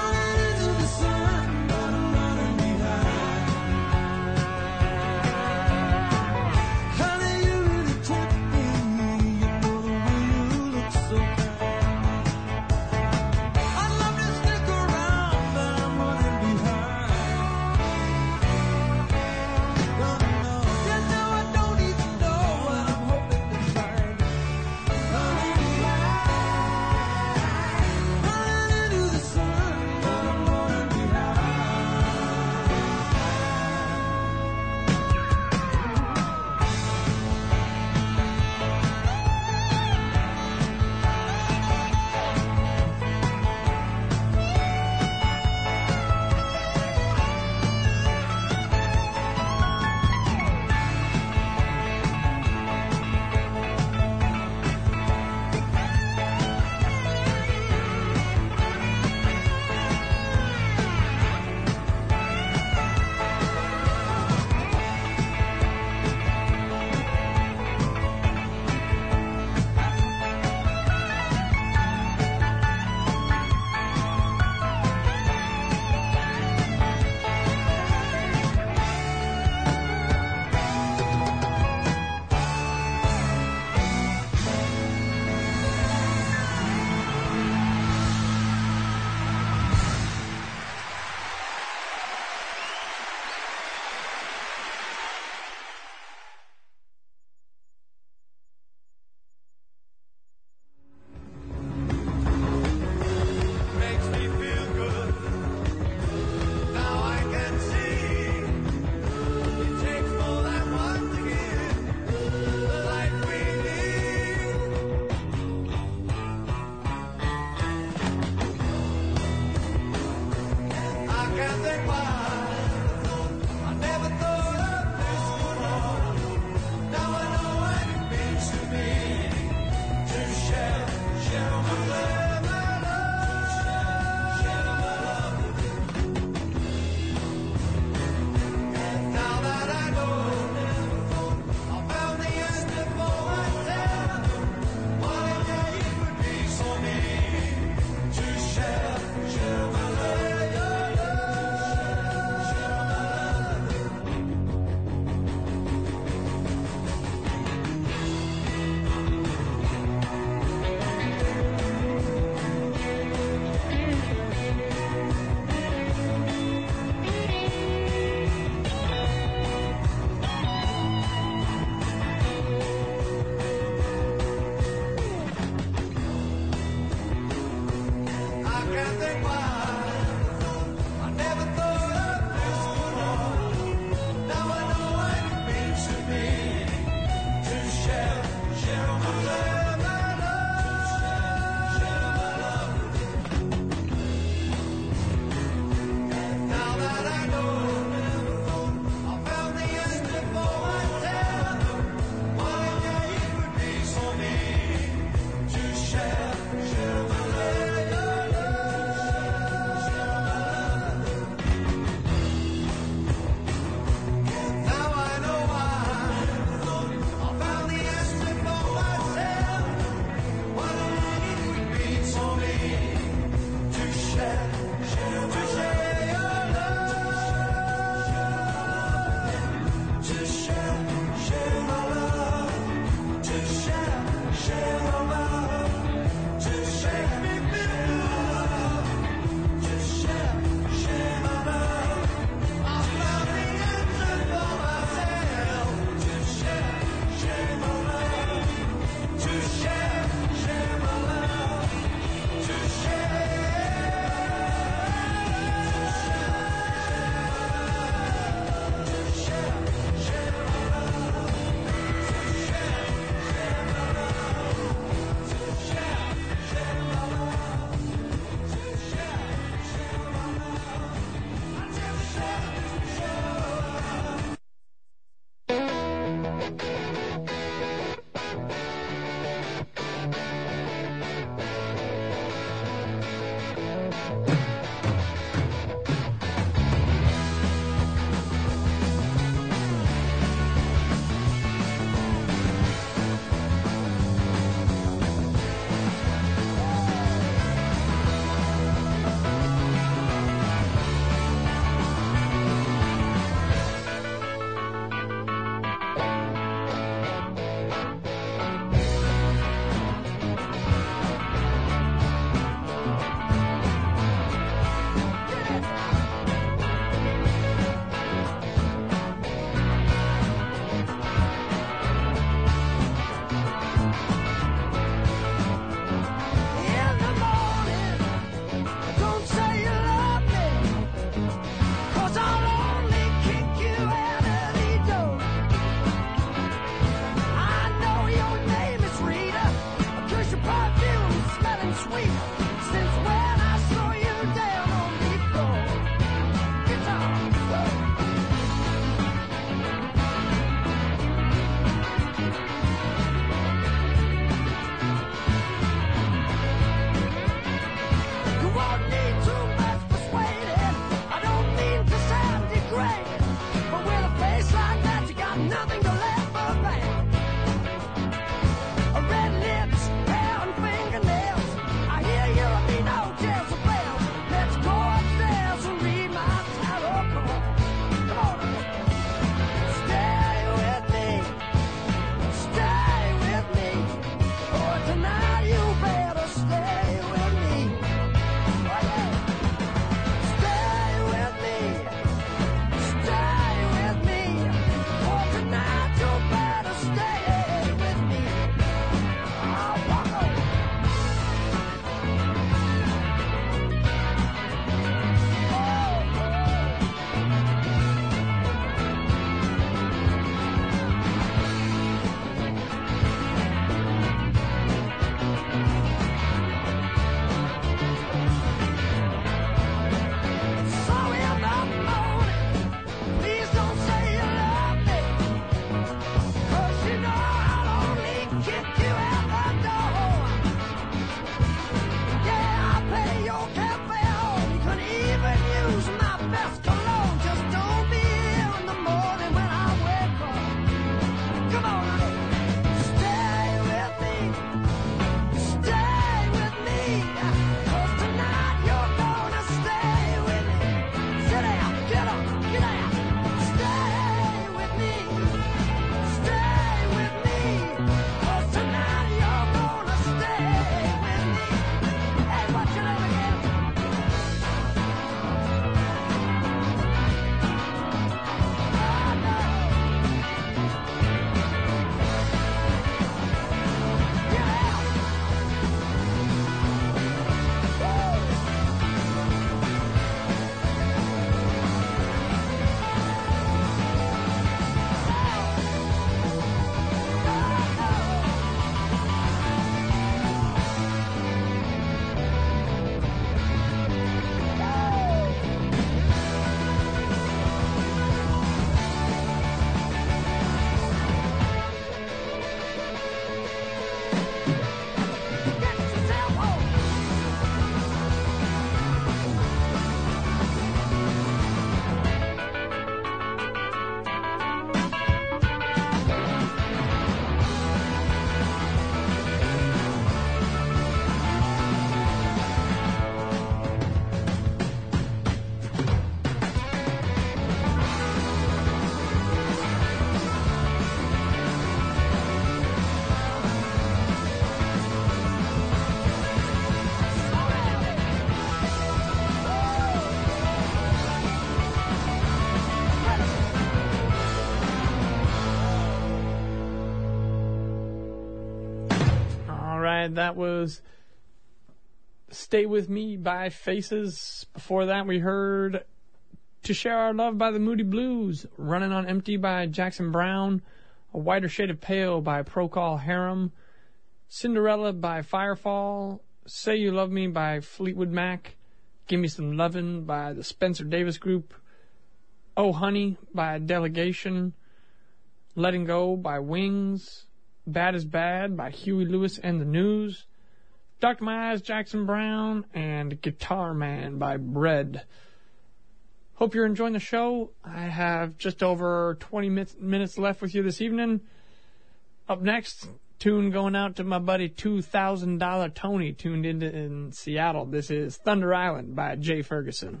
right, that was Stay With Me by Faces. Before that, we heard To Share Our Love by the Moody Blues, Running on Empty by Jackson Browne, A Whiter Shade of Pale by Procol Harum, Cinderella by Firefall, Say You Love Me by Fleetwood Mac, Give Me Some Lovin' by the Spencer Davis Group, Oh Honey by Delegation, Letting Go by Wings, Bad Is Bad by Huey Lewis and the News, Dr. My Eyes, Jackson Browne, and Guitar Man by Bread. Hope you're enjoying the show. I have just over 20 minutes left with you this evening. Up next, tune going out to my buddy $2,000 Tony, tuned in Seattle. This is Thunder Island by Jay Ferguson.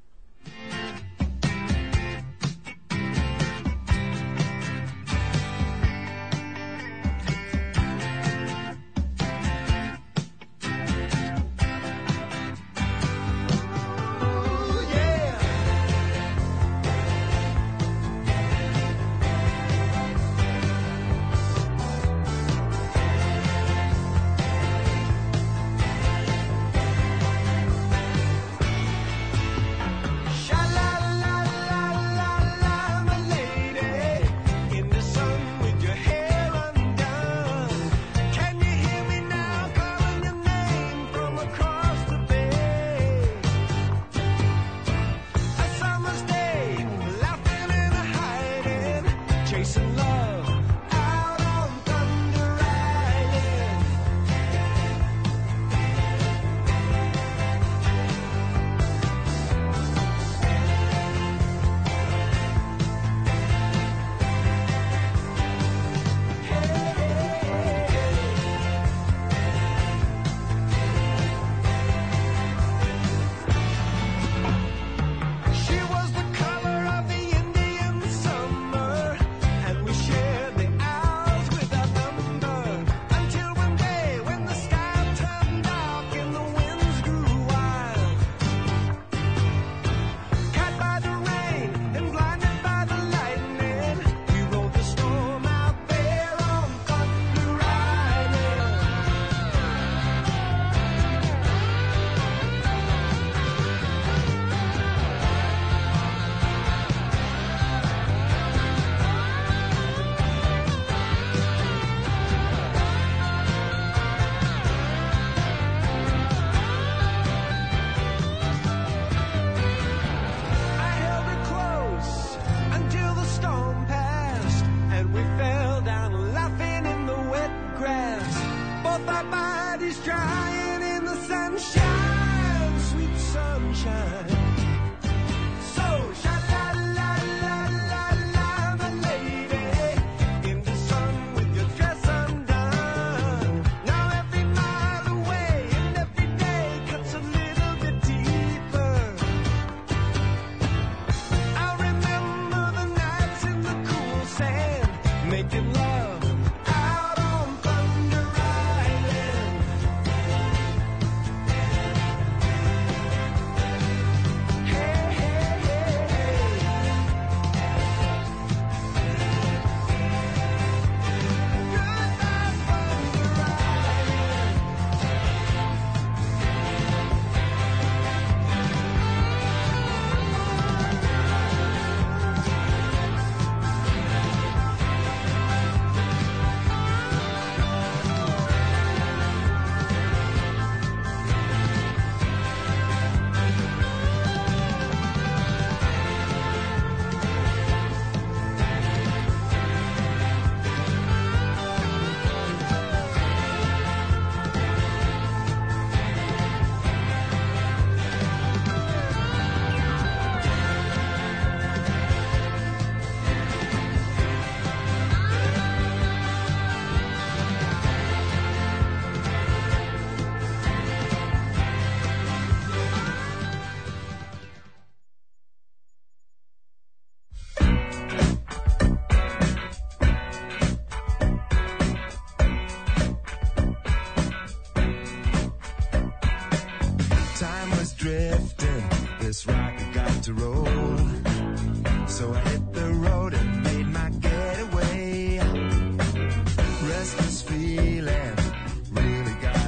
this rocket got to roll. So I hit the road and made my getaway. Restless feeling really got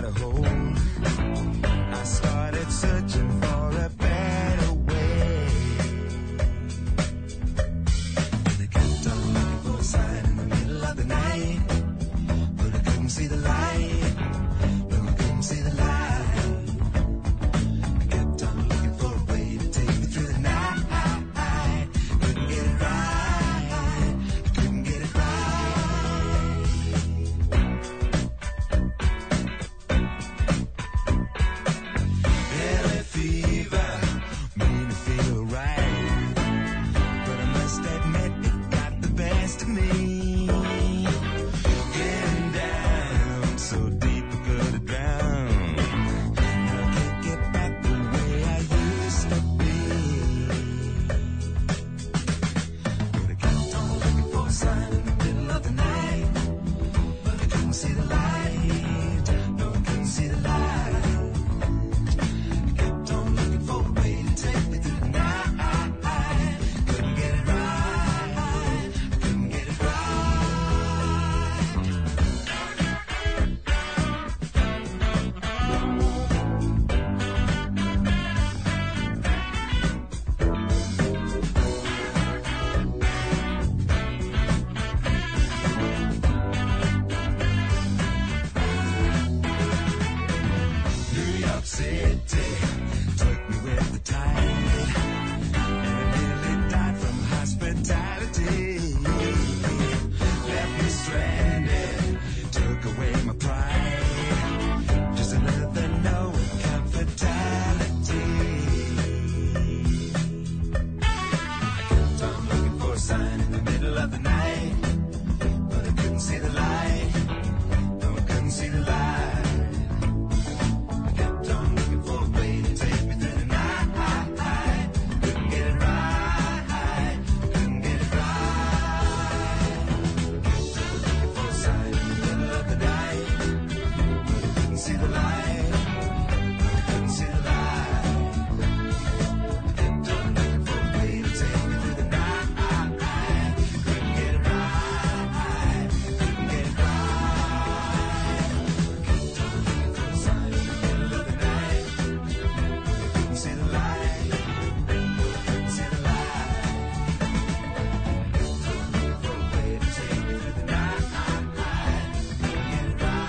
city took me with the tide, and I nearly died from hospitality. Left me stranded, took away my pride, just another no comfortality. I kept on looking for a sign in the middle of the night, but I couldn't see the light. No, I couldn't see the light. I kept on looking for a way to take me through the night. Couldn't get it right. Couldn't get it right. Kept on looking for a sign in the middle of the night, but I couldn't see the light. I couldn't see the light. I kept on looking for a way to take me through the night. Couldn't get it right. Couldn't get it right. Kept on looking for a sign in the middle of the night, but I couldn't see the light. Couldn't see the light. Kept on looking for a way to take me through the night. Couldn't get it right.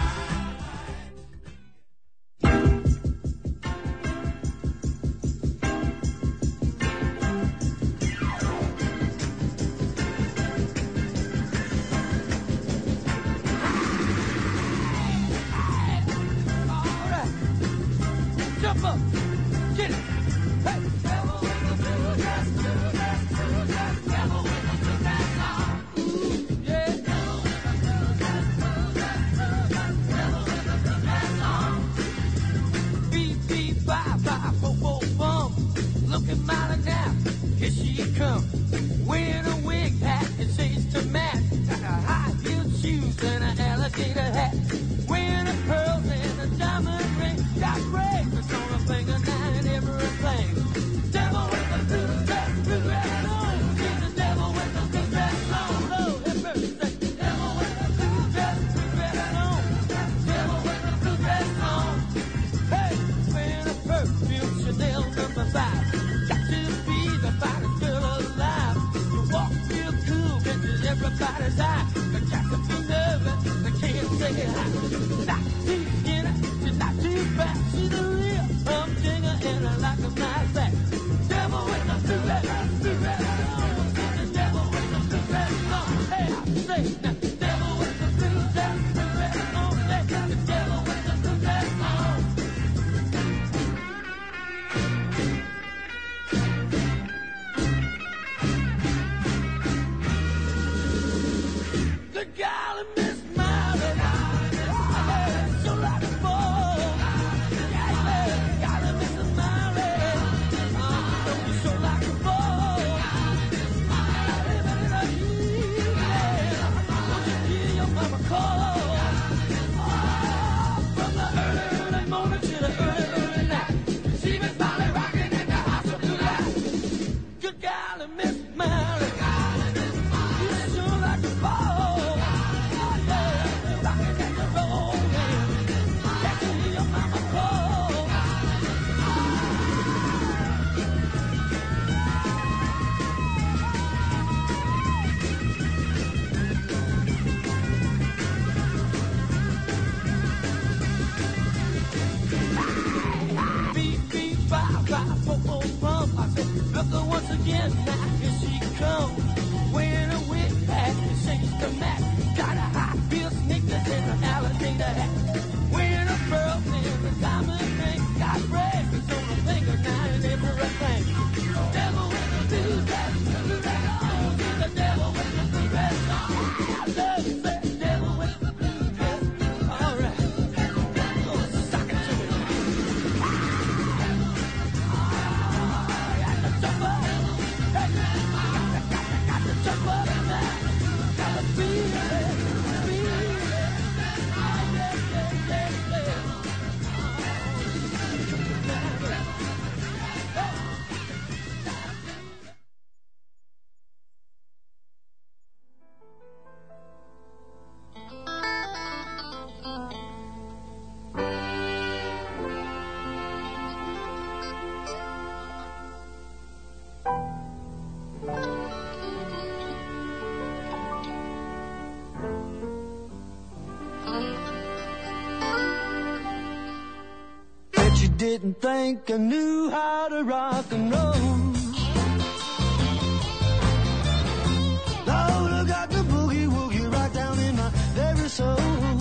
All right. Jump up. Get it. Hey. Devil with the blue dress, blue dress, blue dress. Devil with the blue dress on. Yeah. Devil with the blue dress, blue dress, blue dress. Devil with the blue dress on. Beep, beep, bye, bye, bo, bo, bum. Looking mighty now. Here she comes. Wearing a wig hat and shades to match. Got a high-heeled shoes and an alligator hat. Wearing a pearls and a diamond ring. Got bracelets on her finger now and everything. Devil with the blue dress on. She's the devil with the blue dress on. Lord have mercy. Devil with the blue dress on. Devil with the blue dress on. Hey, wearing a perfume Chanel number 5. Got to be the finest girl alive. You walk real cool, catches everybody's eye. But got to be nervous, they can't say hi. Not too skinny, she's not too fat. She's a real humdinger and I like a nice back. Devil with the blue dress on. She's the devil with the blue dress on. Hey, I say now, devil with the blue dress on. Hey, the devil with the blue dress on. The golly Miss Molly, so like didn't think I knew how to rock and roll. Lord, I got the boogie woogie right down in my very soul.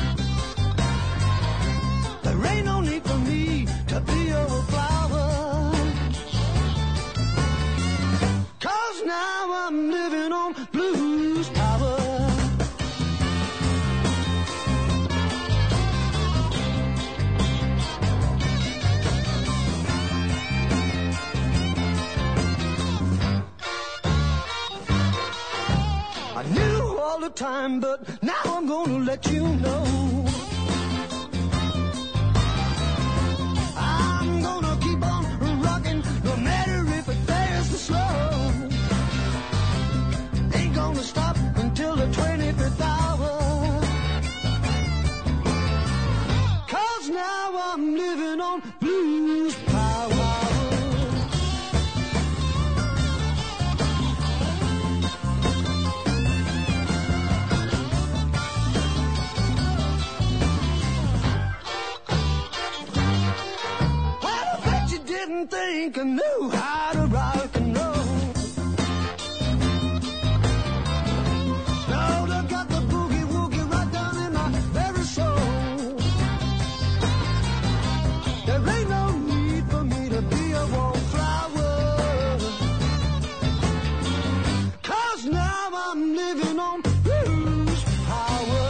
There ain't no need for me to be a flower, 'cause now I'm living on blues power. I knew all the time, but now I'm gonna let you know. I'm gonna keep on rocking, no matter if it fails to slow. Ain't gonna stop until the 25th hour, 'cause now I'm living on blues power. Think I knew how to rock and roll. Now I got the boogie woogie right down in my very soul. There ain't no need for me to be a wallflower, 'cause now I'm living on blues power.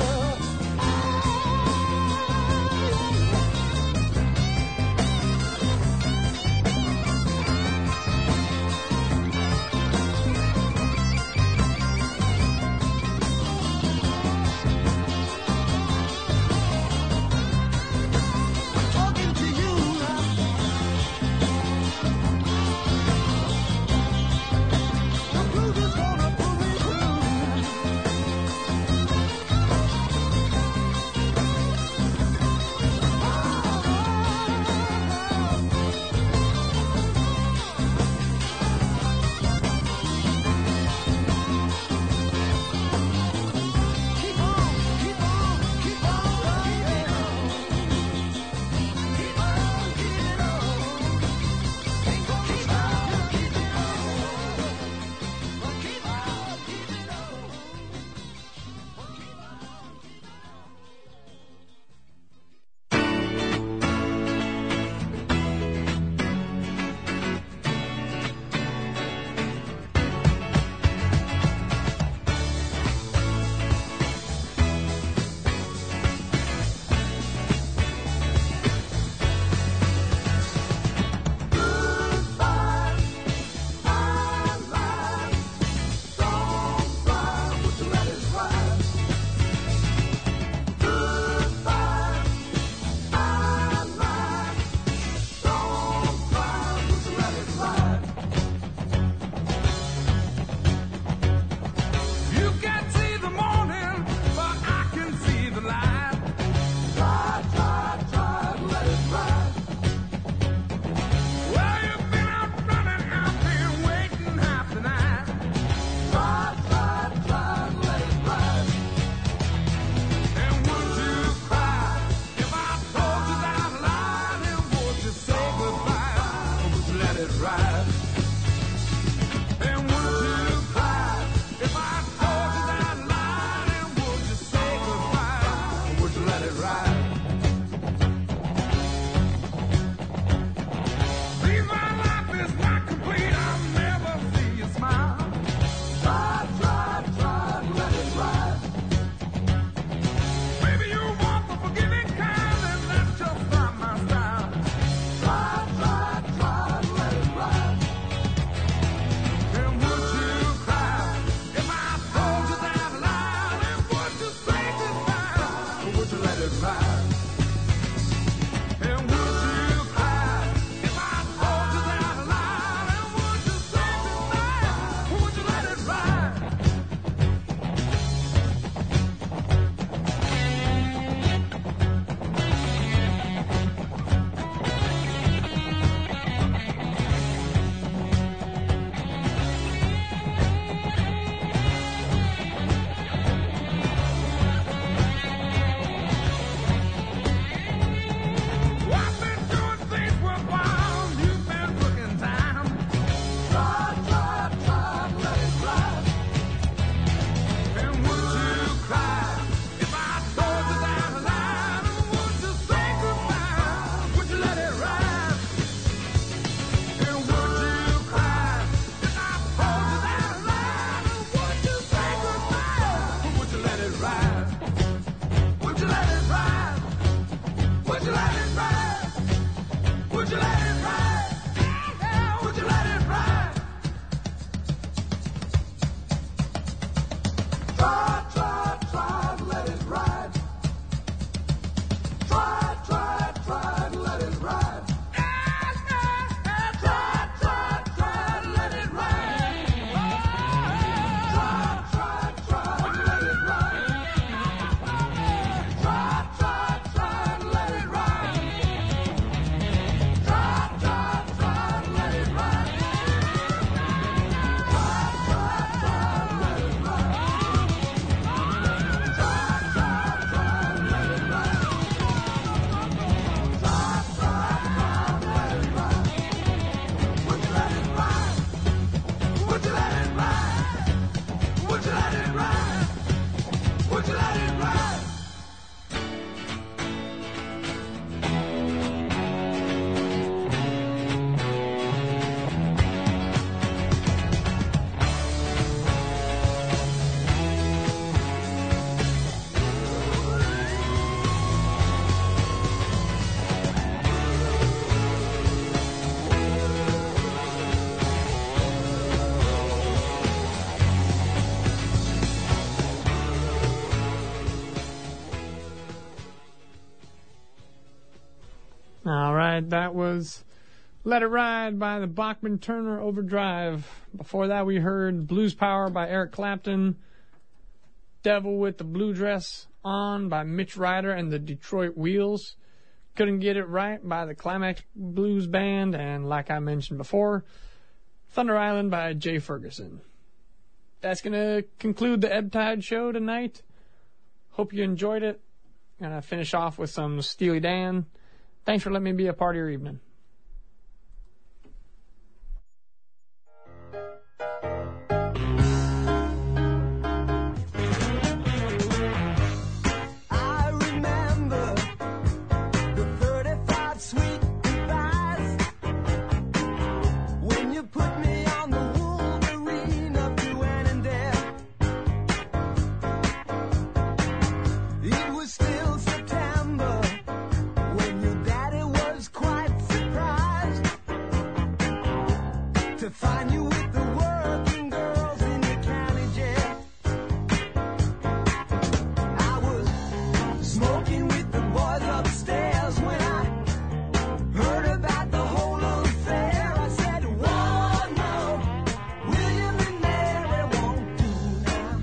All right, that was Let It Ride by the Bachman Turner Overdrive. Before that, we heard Blues Power by Eric Clapton, Devil with the Blue Dress On by Mitch Ryder and the Detroit Wheels, Couldn't Get It Right by the Climax Blues Band, and like I mentioned before, Thunder Island by Jay Ferguson. That's going to conclude the Ebb Tide show tonight. Hope you enjoyed it. Gonna finish off with some Steely Dan. Thanks for letting me be a part of your evening. I remember the 35 sweet goodbyes when you put me on the Wolverine up to Annandale. It was still September when your daddy was quite surprised to find you with the working girls in the county jail. I was smoking with the boys upstairs when I heard about the whole affair. I said, "Whoa, no, William and Mary won't do now."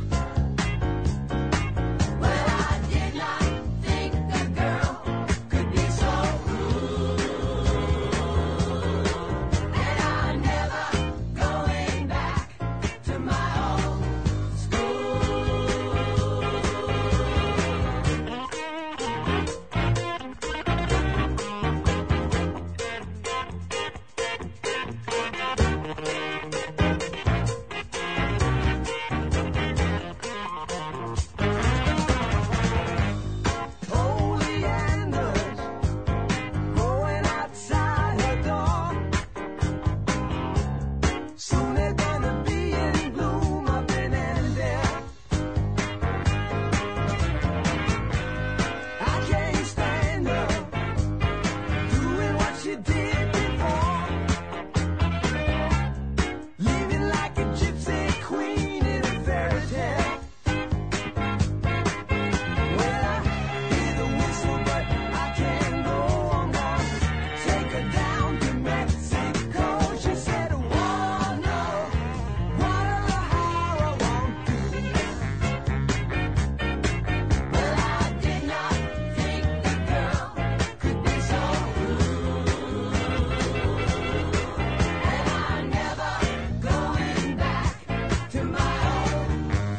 Well, I did not think a girl could be so rude, and I'm never going back to my old school. Oleanders growing outside her door. Soon they're gonna be in bloom up in Annandale. I can't stand her doing what she did before, living like a gypsy queen in a fairy tale. Well, I hear the whistle, but I can't go. I'm gonna take her down to Mexico. She said, "Whoa, no, Guadalajara won't do." Well, I did not think a girl could be so rude, and I'm never going back to my old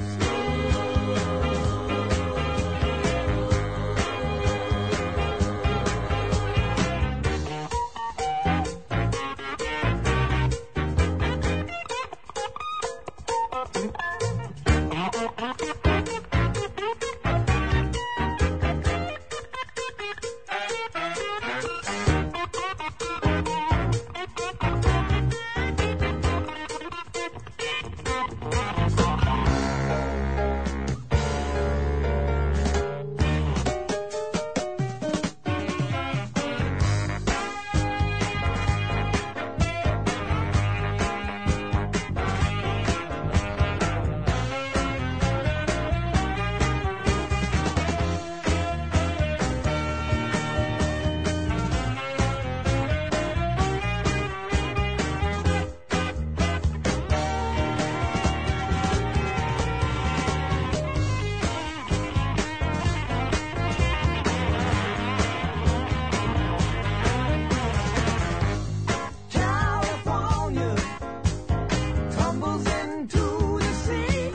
California tumbles into the sea.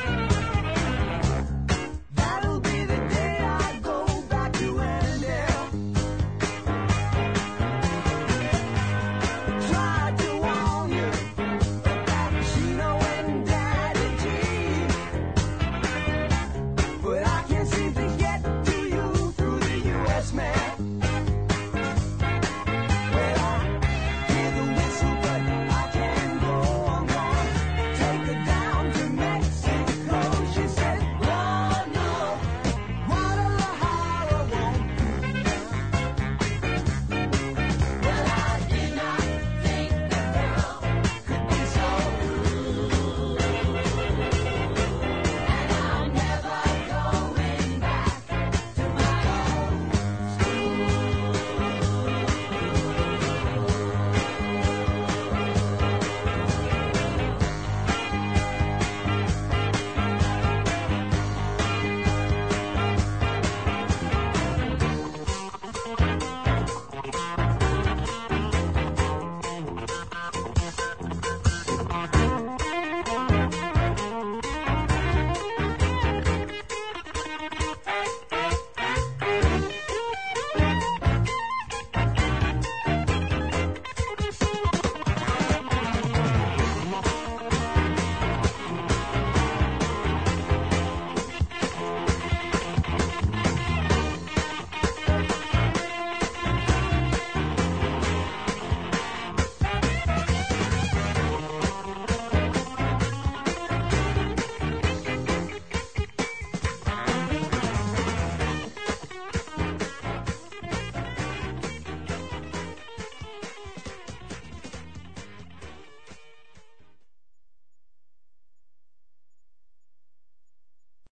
That'll be the day I go back to Annandale. Tried to warn you about Chino and Daddy G, but I can't seem to get to you through the U.S. mail.